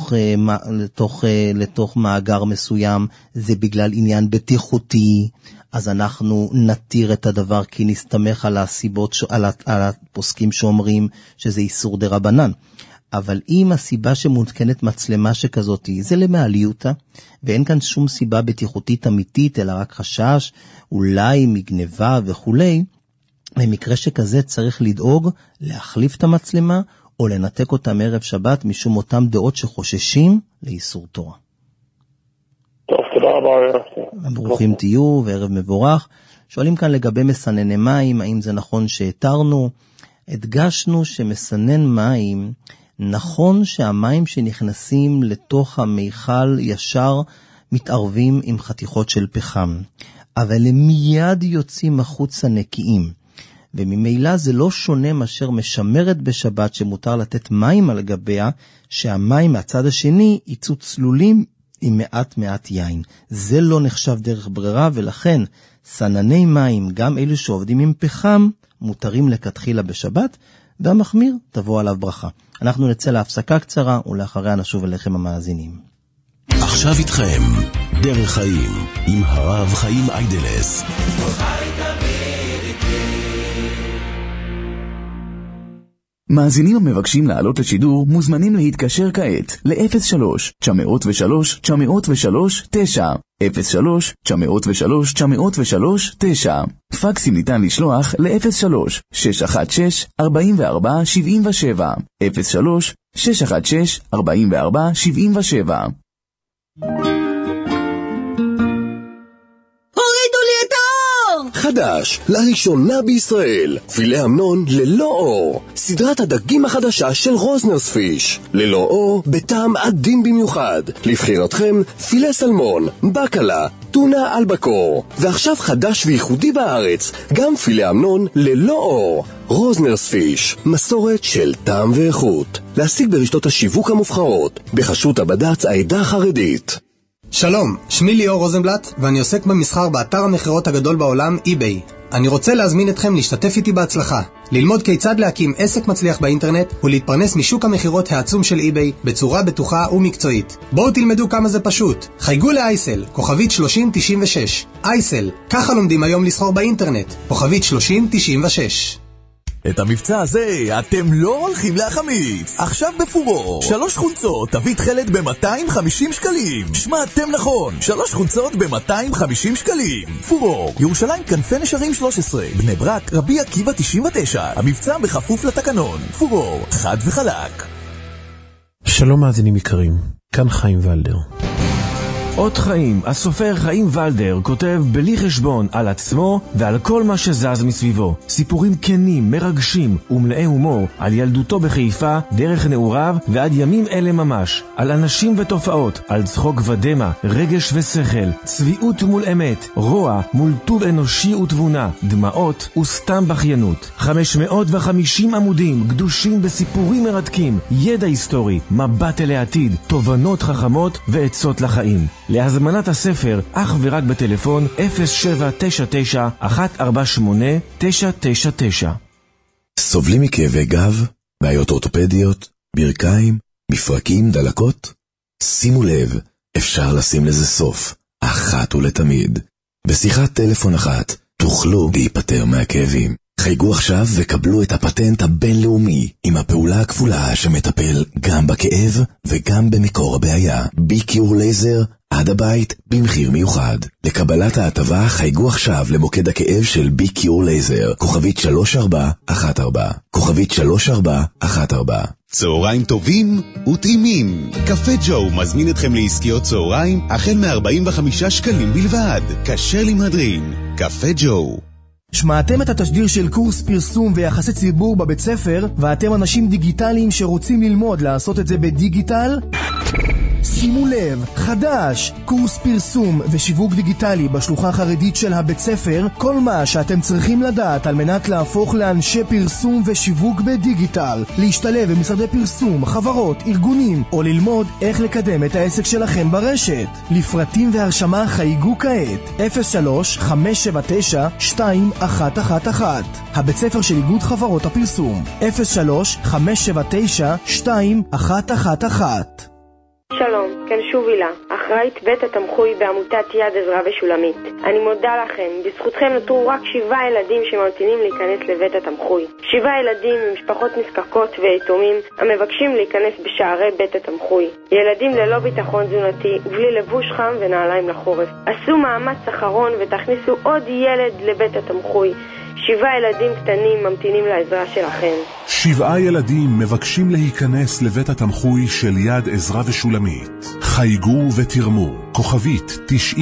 לתוך מאגר מסוים, זה בגלל עניין בטיחותי, אז אנחנו נתיר את הדבר כי נסתמך על הסיבות, על הפוסקים שאומרים שזה איסור דרבנן. אבל אם הסיבה שמותקנת מצלמה שכזאת, זה למעליותה, ואין כאן שום סיבה בטיחותית אמיתית, אלא רק חשש, אולי מגנבה וכולי, במקרה שכזה צריך לדאוג להחליף את המצלמה, או לנתק אותה מערב שבת משום אותם דעות שחוששים לאיסור תורה. טוב, תודה רבה. ברוכים תהיו וערב מבורך. שואלים כאן לגבי מסנני מים, האם זה נכון שהתרנו? הדגשנו שמסנן מים, נכון שהמים שנכנסים לתוך המיכל ישר מתערבים עם חתיכות של פחם, אבל הם מיד יוצאים החוצה נקיים. וממילא זה לא שונה מאשר משמרת בשבת שמותר לתת מים על גביה, שהמים מהצד השני יצאו צלולים עם מעט יין. זה לא נחשב דרך ברירה, ולכן סנני מים, גם אלו שעובדים עם פחם, מותרים לכתחילה בשבת, והמחמיר תבוא עליו ברכה. אנחנו נצא להפסקה קצרה, ולאחריה נשוב אליכם המאזינים. עכשיו איתכם, דרך חיים, עם הרב חיים איידלס. מאזינים המבקשים לעלות לשידור מוזמנים להתקשר כעת ל-03-903-903-9 03-903-903-9 פקסים ניתן לשלוח ל-03-616-4477 03-616-4477. חדש, לראשונה בישראל, פילה אמנון ללא אור. סדרת הדגים החדשה של רוזנרס פיש. ללא אור, בטעם עדין במיוחד. לבחירתכם, פילה סלמון, בקלה, טונה אלבקור. ועכשיו חדש וייחודי בארץ, גם פילה אמנון ללא אור. רוזנרס פיש, מסורת של טעם ואיכות. להשיג ברשתות השיווק המובחרות, בחסות הבד"ץ העדה החרדית. שלום, שמי ליאור רוזנבלט, ואני עוסק במסחר באתר המחירות הגדול בעולם, eBay. אני רוצה להזמין אתכם להשתתף איתי בהצלחה, ללמוד כיצד להקים עסק מצליח באינטרנט ולהתפרנס משוק המחירות העצום של eBay בצורה בטוחה ומקצועית. בואו תלמדו כמה זה פשוט. חייגו לאייסל, כוכבית 3096. אייסל, ככה לומדים היום לסחור באינטרנט, כוכבית 3096. את המבצע הזה אתם לא הולכים להחמיץ. עכשיו בפורור 3 חולצות תביא תחלת ב-250 שקלים. שמעתם נכון, 3 חולצות ב-250 שקלים. פורור, ירושלים כנפי נשרים 13, בני ברק רבי עקיבא 99. המבצע בכפוף לתקנון. פורור, חד וחלק. שלום מאזינים יקרים, כאן חיים ולדר. אות חיים, הסופר חיים ולדר כותב בלי חשבון על עצמו ועל כל מה שזז מסביבו. סיפורים כנים, מרגשים ומלאי הומור על ילדותו בחיפה, דרך נעוריו ועד ימים אלה ממש. על אנשים ותופעות, על צחוק ודמה, רגש ושכל, צביעות מול אמת, רוע מול טוב אנושי ותבונה, דמעות וסתם בחיינות. 550 עמודים גדושים בסיפורים מרתקים, ידע היסטורי, מבט אל העתיד, תובנות חכמות ועצות לחיים. להזמנת הספר אך ורק בטלפון 0799-148-999. סובלים מכאבי גב, בעיות אורתופדיות, ברכיים, מפרקים, דלקות? שימו לב, אפשר לשים לזה סוף, אחת ולתמיד. בשיחת טלפון אחת תוכלו להיפטר מהכאבים. חייגו עכשיו וקבלו את הפטנט הבינלאומי עם הפעולה הכפולה שמטפל גם בכאב וגם במקור הבעיה. ביקיור לייזר עד הבית במחיר מיוחד. לקבלת ההטבה חייגו עכשיו למוקד הכאב של ביקיור לייזר, כוכבית 3414, כוכבית 3414. צהריים טובים וטעימים. קפה ג'ו מזמין אתכם לעסקיות צהריים החל מ-45 שקלים בלבד. כשר למהדרין. קפה ג'ו. שמעתם את התשדיר של קורס פרסום ויחסי ציבור בבית ספר, ואתם אנשים דיגיטליים שרוצים ללמוד לעשות את זה בדיגיטל? שימו לב, חדש, קורס פרסום ושיווק דיגיטלי בשלוחה החרדית של הבית ספר, כל מה שאתם צריכים לדעת על מנת להפוך לאנשי פרסום ושיווק בדיגיטל, להשתלב במשרדי פרסום, חברות, ארגונים, או ללמוד איך לקדם את העסק שלכם ברשת. לפרטים והרשמה חייגו כעת 03-579-2111. הבית ספר של איגוד חברות הפרסום 03-579-2111. שלום, כאן שוב הילה, אחראית בית התמחוי בעמותת יד עזרא ושולמית. אני מודה לכם, בזכותכם נותרו רק 7 ילדים שממתינים להיכנס לבית התמחוי. 7 ילדים ממשפחות נזקקות ויתומים המבקשים להיכנס בשערי בית התמחוי. ילדים ללא ביטחון תזונתי ובלי לבוש חם ונעליים לחורף. עשו מאמץ אחרון ותכניסו עוד ילד לבית התמחוי. 7 ילדים קטנים ממתינים לעזרה שלכם. 7 ילדים מבקשים להיכנס לבית התמחוי של יד עזרא ושולמית. חייגו ותרמו, כוכבית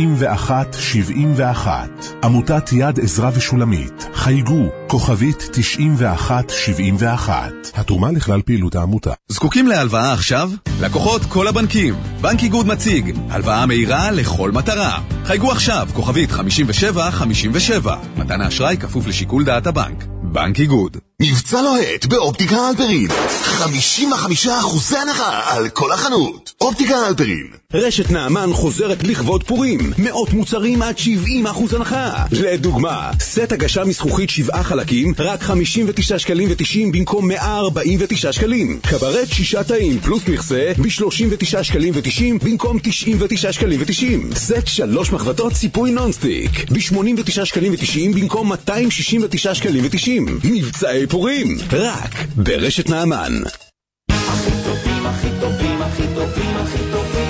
9171. עמותת יד עזרא ושולמית. חייגו, כוכבית 9171. התרומה לכלל פעילות העמותה. זקוקים להלוואה עכשיו? לקוחות כל הבנקים. בנק איגוד מציג הלוואה מהירה לכל מטרה. חייגו עכשיו, כוכבית 5757. מתן האשראי כפוף לשיקול דעת הבנק. בנק איגוד. מבצע לוהט באופטיקה אלפרין. 55% הנחה על כל החנות. אופטיקה אלפרין. רשת נעמן חוזרת לכבוד פורים. מאות מוצרים עד 70% הנחה. לדוגמה, סט הגשה מזכוכית 7 חלקים, רק 59 שקלים ו90 במקום 149 שקלים. קברט 6 תאים פלוס מכסה ב-39 שקלים ו90 במקום 99 שקלים ו90. סט 3 מחבטות ציפוי נונסטיק ב-89 שקלים ו90 במקום 269 שקלים ו90. מבצעי פורים, רק ברשת נעמן. הכי טובים, הכי טובים, הכי טובים, הכי טובים.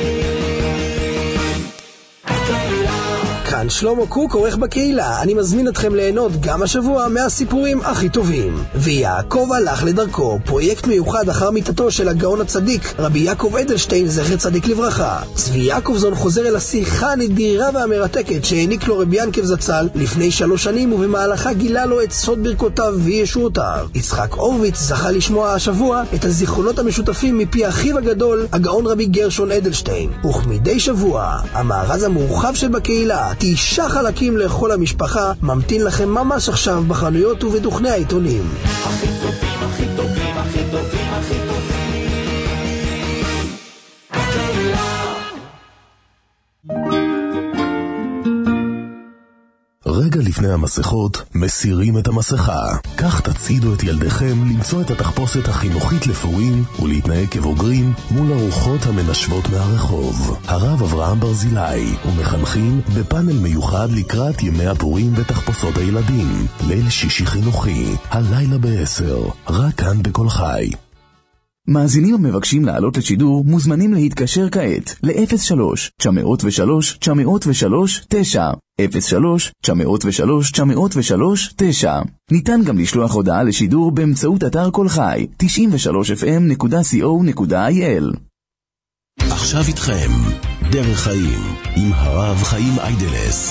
כאן שלמה קוק עורך בקהילה. אני מזמין אתכם ליהנות גם השבוע מהסיפורים הכי טובים. ויעקב הלך לדרכו, פרויקט מיוחד אחר מיתתו של הגאון הצדיק רבי יעקב אדלשטיין זכר צדיק לברכה. צבי יעקובזון חוזר אל השיחה הנדירה והמרתקת שהעניק לו רבי ינקב זצ"ל לפני 3 שנים, ובמהלכה גילה לו את סוד ברכותיו וישועותיו. יצחק הורוביץ זכה לשמוע השבוע את הזיכרונות המשותפים מפי אחיו הגדול הגאון רבי גרשון אדלשטיין. וכמדי שבוע המארז המורחב של בקהילה 9 חלקים לכל המשפחה ממתין לכם ממש עכשיו בחנויות ובדוכני העיתונים. הכי טובים, הכי טובים, הכי טובים, הכי טובים. רגע לפני המסכות, מסירים את המסכה. כך תצעידו את ילדיכם למצוא את התחפושת החינוכית לפורים ולהתנהג כבוגרים מול הרוחות המנשבות מהרחוב. הרב אברהם ברזילי ומחנכים בפאנל מיוחד לקראת ימי הפורים ותחפושות הילדים. ליל שישי חינוכי, הלילה ב-10, רק כאן בכל חי. מאזינים המבקשים לעלות לשידור מוזמנים להתקשר כעת ל-03-903-903-9 03-903-903-9. ניתן גם לשלוח הודעה לשידור באמצעות אתר כל חי 93fm.co.il. עכשיו איתכם, דרך חיים, עם הרב חיים איידלס.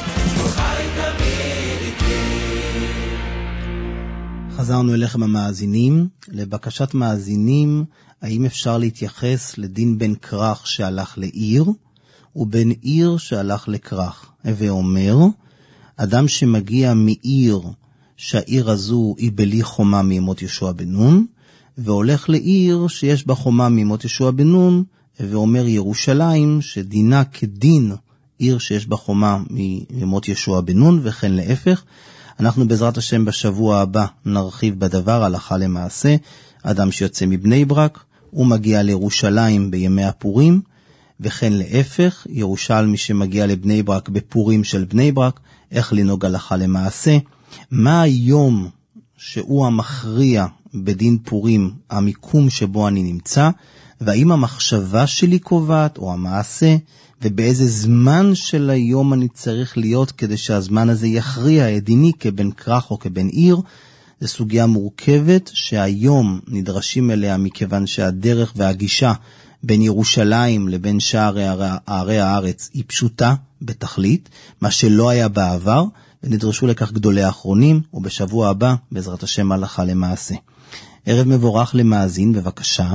חזרנו אליכם המאזינים. לבקשת מאזינים, האם אפשר להתייחס לדין בן כרך שהלך לעיר, ובן עיר שהלך לכרך? ואומר, אדם שמגיע מעיר, שהעיר הזו היא בלי חומה מימות ישוע בן נון, והולך לעיר שיש בה חומה מימות ישוע בן נון, ואומר ירושלים שדינה כדין עיר שיש בה חומה מימות ישוע בן נון, וכן להפך. אנחנו בעזרת השם בשבוע הבא נרחיב בדבר הלכה למעשה. אדם שיוצא מבני ברק, הוא מגיע לירושלים בימי הפורים, וכן להפך, ירושלמי שמגיע לבני ברק בפורים של בני ברק, איך לנהוג הלכה למעשה. מה היום שהוא המכריע בדין פורים, המיקום שבו אני נמצא, והאם המחשבה שלי קובעת או המעשה, ובאיזה זמן של היום אני צריך להיות כדי שהזמן הזה יכריע את דיני כבן כרך או כבן עיר. זו סוגיה מורכבת שהיום נדרשים אליה, מכיוון שהדרך והגישה בין ירושלים לבין שערי ערי הארץ היא פשוטה בתכלית, מה שלא היה בעבר, ונדרשו לכך גדולי האחרונים, ובשבוע הבא בעזרת השם הלכה למעשה. ערב מבורך למאזין, בבקשה.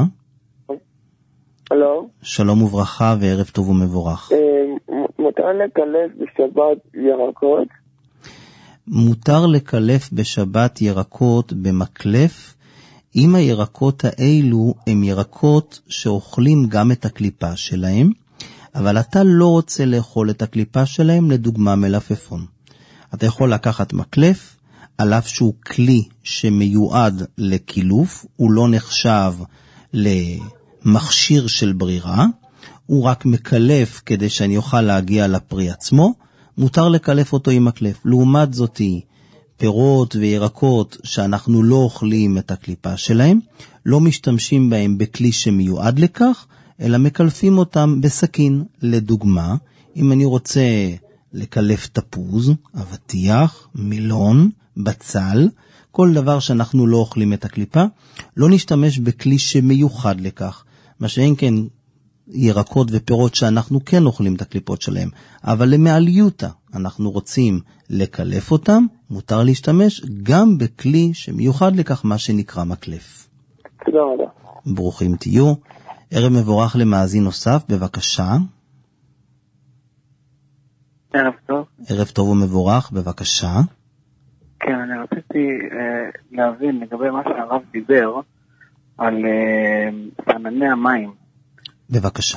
שלום. שלום וברכה וערב טוב ומבורך. מותר לקלף בשבת ירקות? מותר לקלף בשבת ירקות במקלף, אם הירקות האלו הם ירקות שאוכלים גם את הקליפה שלהם, אבל אתה לא רוצה לאכול את הקליפה שלהם, לדוגמה מלפפון. אתה יכול לקחת מקלף, על אף שהוא כלי שמיועד לקילוף, הוא לא נחשב למכשיר של ברירה, הוא רק מקלף כדי שאני אוכל להגיע לפרי עצמו, מותר לקלף אותו עם מקלף. לעומת זאתי, פירות וירקות שאנחנו לא אוכלים את הקליפה שלהם, לא משתמשים בהם בכלי שמיועד לכך, אלא מקלפים אותם בסכין. לדוגמה, אם אני רוצה לקלף תפוז, אבטיח, מילון, בצל, כל דבר שאנחנו לא אוכלים את הקליפה, לא נשתמש בכלי שמיוחד לכך. מה שאין כן ירקות ופירות שאנחנו כן אוכלים את הקליפות שלהם, אבל למעליותה אנחנו רוצים לקלף אותם, מותר להשתמש גם בכלי שמיוחד לכך, מה שנקרא מקלף. תודה רבה. ברוכים תהיו. ערב מבורך למאזין נוסף, בבקשה. ערב טוב. ערב טוב ומבורך, בבקשה. כן, אני רציתי להבין לגבי מה שהרב דיבר על סנני המים. בבקשה.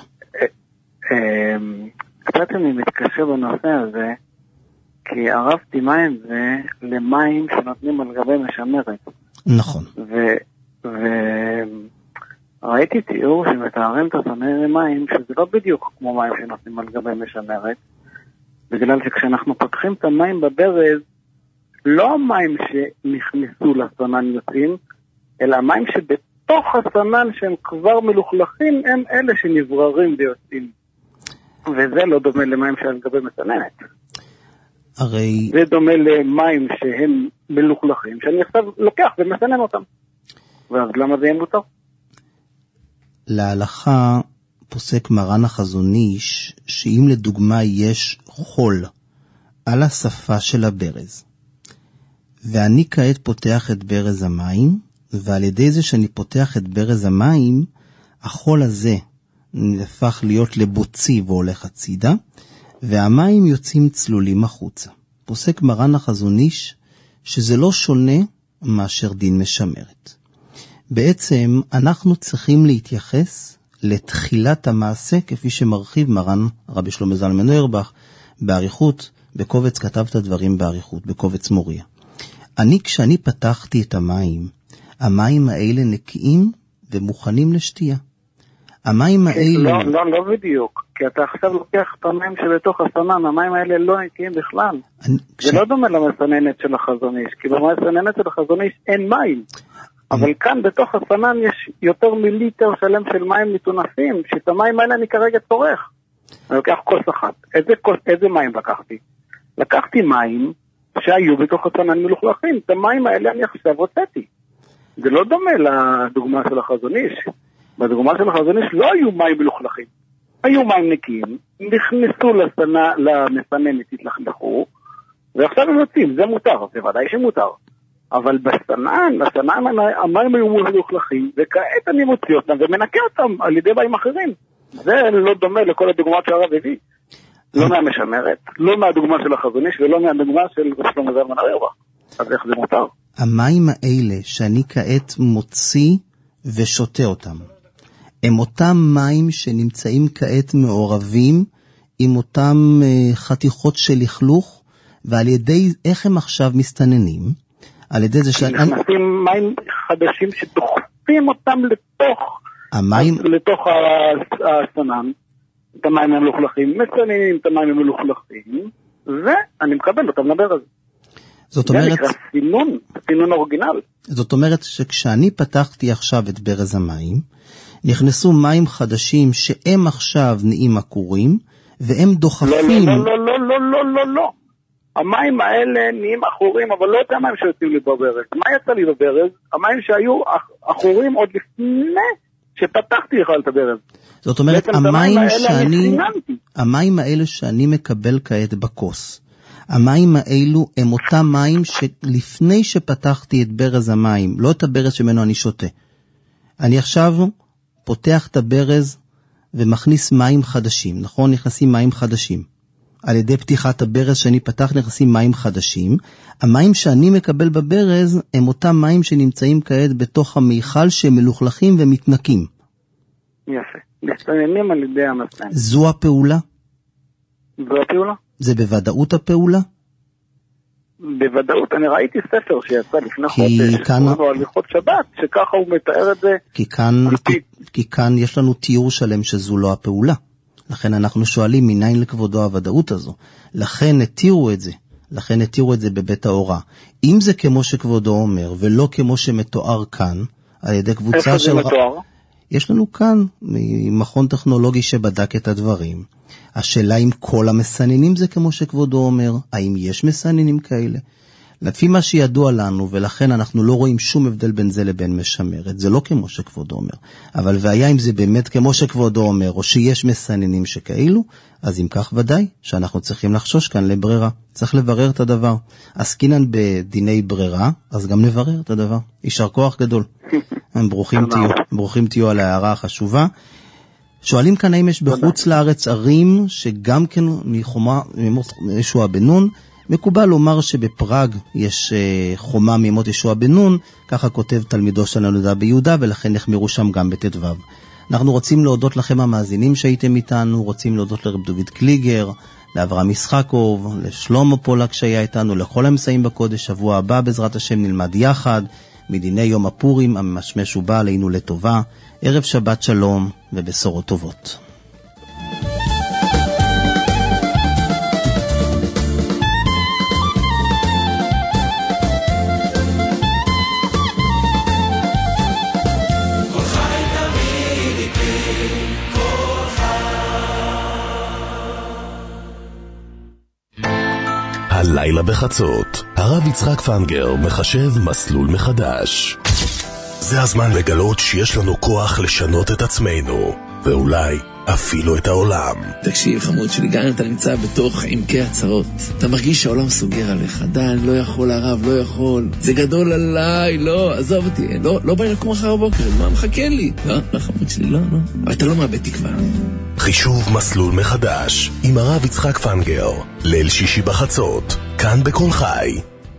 קצת אני מתקשר בנושא הזה, כי ערבתי מים זה למים שנותנים על גבי משמרת. נכון. וראיתי תיאור שמתארים את הסנני מים, שזה לא בדיוק כמו מים שנותנים על גבי משמרת, בגלל שכשאנחנו פתחים את המים בברז, לא המים שנכנסו לסנן יוצאים, אלא המים שבתוך הסנן שהם כבר מלוכלכים, הם אלה שנבררים ויוצאים. וזה לא דומה למים שעל גבי מסננת. הרי... זה דומה למים שהם מלוכלכים, שאני עכשיו לוקח ומסנן אותם. ואז למה זה יהיה מותר? להלכה פוסק מרן החזון איש, שאם לדוגמה יש חול על השפה של הברז, ואני כעת פותח את ברז המים, ועל ידי זה שאני פותח את ברז המים, החול הזה נהפך להיות לבוצי והולך הצידה, והמים יוצאים צלולים החוצה. פוסק מרן החזון איש שזה לא שונה מאשר דין משמרת. בעצם אנחנו צריכים להתייחס לתחילת המעשה, כפי שמרחיב מרן רבי שלמה זלמן אוירבך בעריכות, בקובץ כתב את הדברים בעריכות, בקובץ מוריה. כשאני פתחתי את המים, המים האלה נקיים ומוכנים לשתייה. המים האלה... לא בדיוק, כי אתה עכשיו לוקח את המים שבתוך הסנן, המים האלה לא נקיים בכלל. זה לא דומה למסננת של החזון איש, כי במסננת של החזון איש אין מים. אבל כאן בתוך הסנן יש יותר מיליטר שלם של מים מטונפים, שאת המים האלה אני כרגע צורך. אני לוקח כוס אחת. איזה מים לקחתי? לקחתי מים שהיו בתוך הסנן מלוכלכים. את המים האלה אני עכשיו הוצאתי. זה לא דומה לדוגמה של החזון איש. בדוגמה של החזון איש לא היו מים מלוכלכים. היו מים נקיים, נכנסו למסננת, התלכלכו, ועכשיו הם יוצאים, זה מותר, זה ודאי שמותר. אבל בסנן המים היו מלוכלכים, וכעת אני מוציא אותם ומנקה אותם על ידי מים אחרים. זה לא דומה לכל הדוגמאות שהרב הביא. לא מהמשמרת, לא מהדוגמה של החזון איש, ולא מהדוגמה של שלמה זלמן אוירבך. אז איך זה מותר? המים האלה שאני כעת מוציא ושותה אותם, הם אותם מים שנמצאים כעת מעורבים עם אותם חתיכות של לכלוך, ועל ידי איך הם עכשיו מסתננים? על ידי זה נכנסים מים חדשים שדוחפים אותם לתוך הסנן, את המים המלוכלכים, מסננים את המים המלוכלכים, ואני מקבל אותם לברז. זאת אומרת, זה נקרא סינון אורגינל. זאת אומרת שכשאני פתחתי עכשיו את ברז המים, נכנסו מים חדשים שהם עכשיו נהיים עקורים, והם דוחפים... לא. המים האלה נהיים עכורים, אבל לא את המים שיוצאים לי בברז. מה יצא לי בברז? המים שהיו עכורים עוד לפני שפתחתי בכלל את הברז. זאת אומרת, המים האלה שאני מקבל כעת בכוס, המים האלו הם אותם מים שלפני שפתחתי את ברז המים, לא את הברז שמנו אני שותה. אני עכשיו פותח את הברז ומכניס מים חדשים, נכון? נכנסים מים חדשים. על ידי פתיחת הברז שאני פתח נכנסים מים חדשים. המים שאני מקבל בברז הם אותם מים שנמצאים כעת בתוך המיכל שהם מלוכלכים ומתנקים. יפה. מסתננים על ידי המסנן. זו הפעולה? זו הפעולה. זה בוודאות הפעולה? בוודאות. אני ראיתי ספר שיצא לפני חודש, או הליכות שבת, שככה הוא מתאר את זה. כי כאן יש לנו תיאור שלם שזו לא הפעולה. לכן אנחנו שואלים מניין לכבודו הוודאות הזו. לכן התירו את זה בבית האורה. אם זה כמו שכבודו אומר, ולא כמו שמתואר כאן, על ידי קבוצה של... איפה זה מתואר? יש לנו כאן מכון טכנולוגי שבדק את הדברים. השאלה אם כל המסננים זה כמו שכבודו אומר, האם יש מסננים כאלה? לפי מה שידוע לנו, ולכן אנחנו לא רואים שום הבדל בין זה לבין משמרת. זה לא כמו שכבודו אומר. אבל והיה אם זה באמת כמו שכבודו אומר, או שיש מסננים שכאילו, אז אם כך ודאי שאנחנו צריכים לחשוש כאן לברירה. צריך לברר את הדבר. עסקינן בדיני ברירה, אז גם נברר את הדבר. יישר כוח גדול. ברוכים תהיו על ההערה החשובה. שואלים כאן האם יש בחוץ לארץ ערים שגם כן מחומה ישוע בן נון, מקובל לומר שבפראג יש חומה מימות ישוע בן נון, ככה כותב תלמידו של הנודע ביהודה, ולכן נחמירו שם גם בט"ו. אנחנו רוצים להודות לכם המאזינים שהייתם איתנו, רוצים להודות לרב דוד קליגר, לאברהם ישחקוב, לשלמה פולק שהיה איתנו, לכל המסעים בקודש. שבוע הבא בעזרת השם נלמד יחד מדיני יום הפורים המשמש ובא עלינו לטובה. ערב שבת שלום ובשורות טובות. הלילה בחצות, הרב יצחק פנגר מחשב מסלול מחדש. זה הזמן לגלות שיש לנו כוח לשנות את עצמנו, ואולי אפילו את העולם. תקשיב חמוד שלי, גם אתה נמצא בתוך עמקי הצרות, אתה מרגיש שהעולם סוגר עליך, דן, לא יכול הרב, לא יכול, זה גדול עליי, לא, עזוב אותי, לא בא לקום אחר הבוקר, מה מחכה לי? לא חמוד שלי, לא, אבל אתה לא מאבד תקווה. חישוב מסלול מחדש עם הרב יצחק פנגר, ליל שישי בחצות, כאן בכל חי.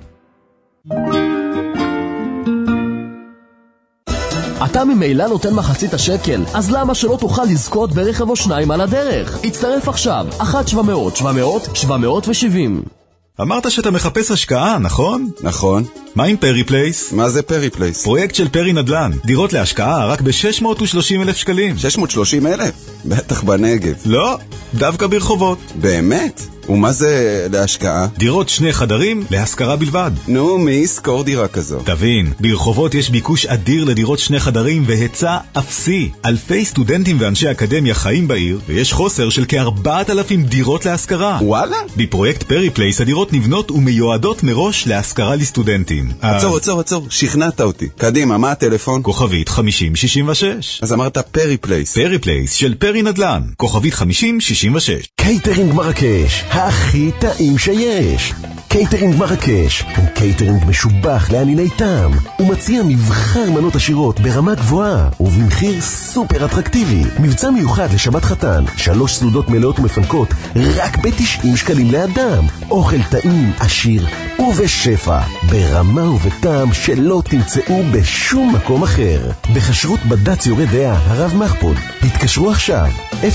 אתה ממילא נותן מחצית השקל, אז למה שלא תוכל לזכות ברכב או שניים על הדרך? הצטרף עכשיו, 1-700-700-770. אמרת שאתה מחפש השקעה, נכון? נכון. מה עם פרי פלייס? מה זה פרי פלייס? פרויקט של פרי נדל"ן. דירות להשקעה רק ב-630,000 שקלים. 630,000? בטח בנגב. לא, דווקא ברחובות. באמת? ומה זה להשקעה? דירות 2 חדרים להשכרה בלבד. נו, מי יזכור דירה כזו? תבין, ברחובות יש ביקוש אדיר לדירות 2 חדרים והיצע אפסי. אלפי סטודנטים ואנשי אקדמיה חיים בעיר, ויש חוסר של כ-4,000 דירות להשכרה. וואלה? בפרויקט פרי פלייס הדירות נבנות ומיועדות מראש להשכרה לסטודנטים. טיפולים. עצור, שכנעת אותי. קדימה, מה הטלפון? כוכבית 5066. אז אמרת פרי פלייס. פרי פלייס של פרי נדל"ן. כוכבית 5066. קייטרינג מרקש, הכי טעים שיש. קייטרינג מרקש הוא קייטרינג משובח לענייני טעם. הוא מציע מבחר מנות עשירות ברמה גבוהה ובמחיר סופר אטרקטיבי. מבצע מיוחד לשבת חתן, 3 סעודות מלאות ומפנקות רק ב-90 שקלים לאדם. אוכל טעים, עשיר ובשפע, ברמה ובטעם שלא תמצאו בשום מקום אחר. בכשרות בד"ץ יורה דעה הרב מחפוד. התקשרו עכשיו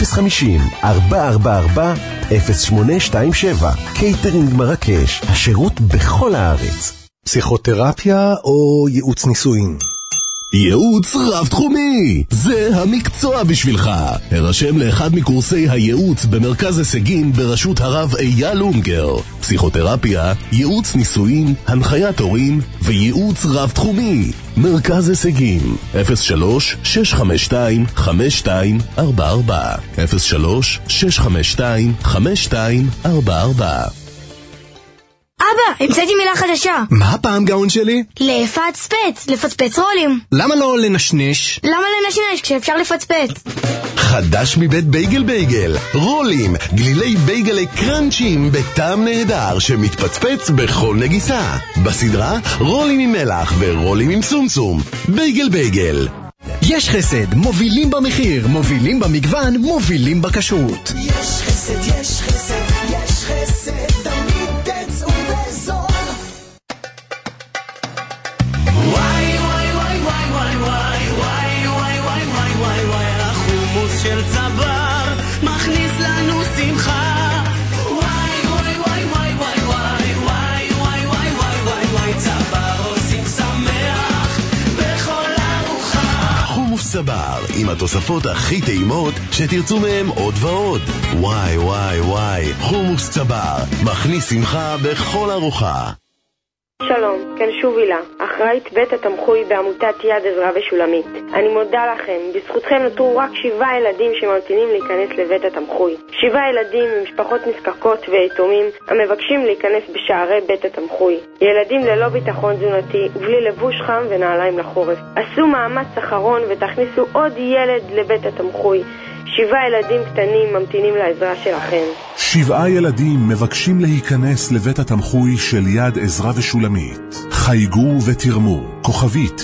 050-444-0827. קייטרינג מרקש, השירות בכל הארץ. פסיכותרפיה או ייעוץ נישואין? ייעוץ רב-תחומי, זה המקצוע בשבילך. הרשם לאחד מקורסי הייעוץ במרכז הישגים בראשות הרב אייל אונגר. פסיכותרפיה, ייעוץ נישואין, הנחיית הורים וייעוץ רב-תחומי. מרכז הישגים 03-652-5244 03-652-5244. אבא, המצאתי מילה חדשה. מה הפעם גאון שלי? לפצפץ, לפצפץ רולים. למה לא לנשנש? למה לנשנש כשאפשר לפצפץ? חדש מבית בייגל בייגל, רולים, גלילי בייגלי קרנצ'ים בטעם נהדר שמתפצפץ בכל נגיסה. בסדרה רולים עם מלח ורולים עם סומסום. בייגל בייגל. יש חסד, מובילים במחיר, מובילים במגוון, מובילים בכשרות. יש חסד, יש חסד, יש חסד, תמיד תצאו בזול. וואי וואי וואי וואי וואי וואי וואי וואי וואי וואי וואי, החומוס של צבר מכניס לנו שמחה. וואי וואי וואי וואי וואי וואי וואי וואי וואי וואי וואי, צבר עושים שמח בכל ארוחה. חומוס צבר עם התוספות הכי טעימות שתרצו מהם עוד ועוד. וואי וואי וואי, חומוס צבר מכניס שמחה בכל ארוחה. שלום, כאן שוב הילה, אחראית בית התמחוי בעמותת יד עזרא ושולמית. אני מודה לכם, בזכותכם נותרו רק 7 ילדים שממתינים להיכנס לבית התמחוי. 7 ילדים ממשפחות נזקקות ויתומים המבקשים להיכנס בשערי בית התמחוי. ילדים ללא ביטחון תזונתי ובלי לבוש חם ונעליים לחורף. עשו מאמץ אחרון ותכניסו עוד ילד לבית התמחוי. 7 ילדים קטנים ממתינים לעזרה שלכם. 7 ילדים מבקשים להיכנס לבית התמחוי של יד עזרא ושולמית. חייגו ותרמו, כוכבית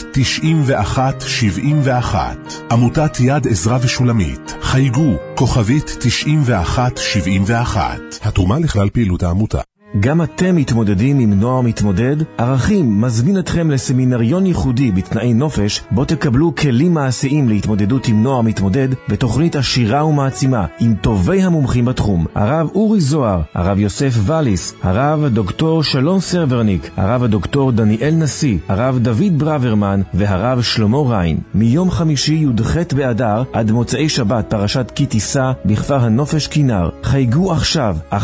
9171. עמותת יד עזרא ושולמית. חייגו, כוכבית 9171. התרומה לכלל פעילות העמותה. גם אתם מתמודדים עם נוער מתמודד? ערכים מזמין אתכם לסמינריון ייחודי בתנאי נופש, בו תקבלו כלים מעשיים להתמודדות עם נוער מתמודד בתוכנית עשירה ומעצימה עם טובי המומחים בתחום, הרב אורי זוהר, הרב יוסף וליס, הרב דוקטור שלום סרברניק, הרב הדוקטור דניאל נשיא, הרב דוד ברוורמן והרב שלמה ריין. מיום חמישי י"ח באדר עד מוצאי שבת פרשת כי תישא בכפר הנופש כינר. חייגו עכשיו 1-800-800-750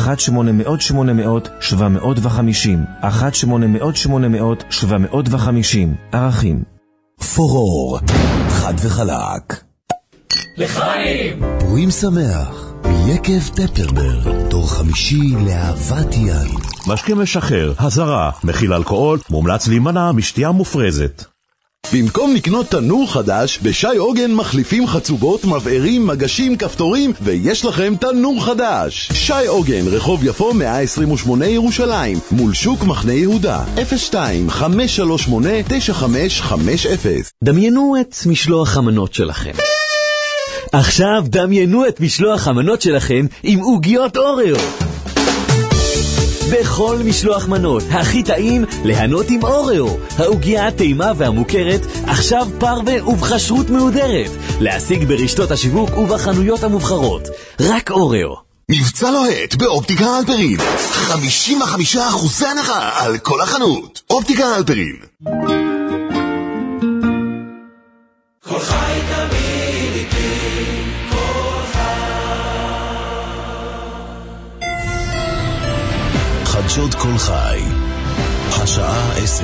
1-800-800-750. ערכים פורור, חד וחלק. לחיים! פורים שמח, מיקב טפלרברג, דור 5 לאהבת יין. משקה משחרר, הזרה, מכיל אלכוהול, מומלץ להימנע משתייה מופרזת. במקום לקנות תנור חדש, בשי עוגן מחליפים חצובות, מבערים, מגשים, כפתורים, ויש לכם תנור חדש. שי עוגן, רחוב יפו 128 ירושלים, מול שוק מחנה יהודה. 02-538-9550. דמיינו את משלוח המנות שלכם. עכשיו דמיינו את משלוח המנות שלכם עם עוגיות אוריו. בכל משלוח מנות הכי טעים ליהנות עם אוריו, העוגיה הטעימה והמוכרת, עכשיו פרווה ובחשרות מהודרת, להשיג ברשתות השיווק ובחנויות המובחרות. רק אוריו. מבצע לוהט באופטיקה הלפרין, 55% הנחה על כל החנות. אופטיקה הלפרין. כל חי תמיד איתי, כל חדשות כל חי, השעה 10.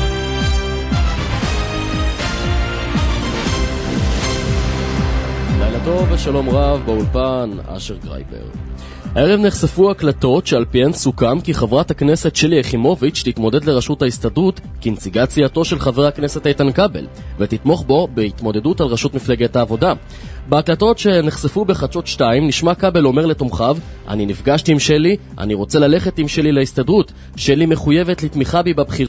לילה טוב ושלום רב, באולפן אשר גרייבר. הערב נחשפו הקלטות שעל פיהן סוכם כי חברת הכנסת שלי יחימוביץ' תתמודד לראשות ההסתדרות כנציגת סיעתו של חבר הכנסת איתן כבל, ותתמוך בו בהתמודדות על ראשות מפלגת העבודה. בהקלטות שנחשפו בחדשות 2 נשמע כבל אומר לתומכיו: אני נפגשתי עם שלי, אני רוצה ללכת עם שלי להסתדרות, שלי מחויבת לתמיכה בי בבחירות.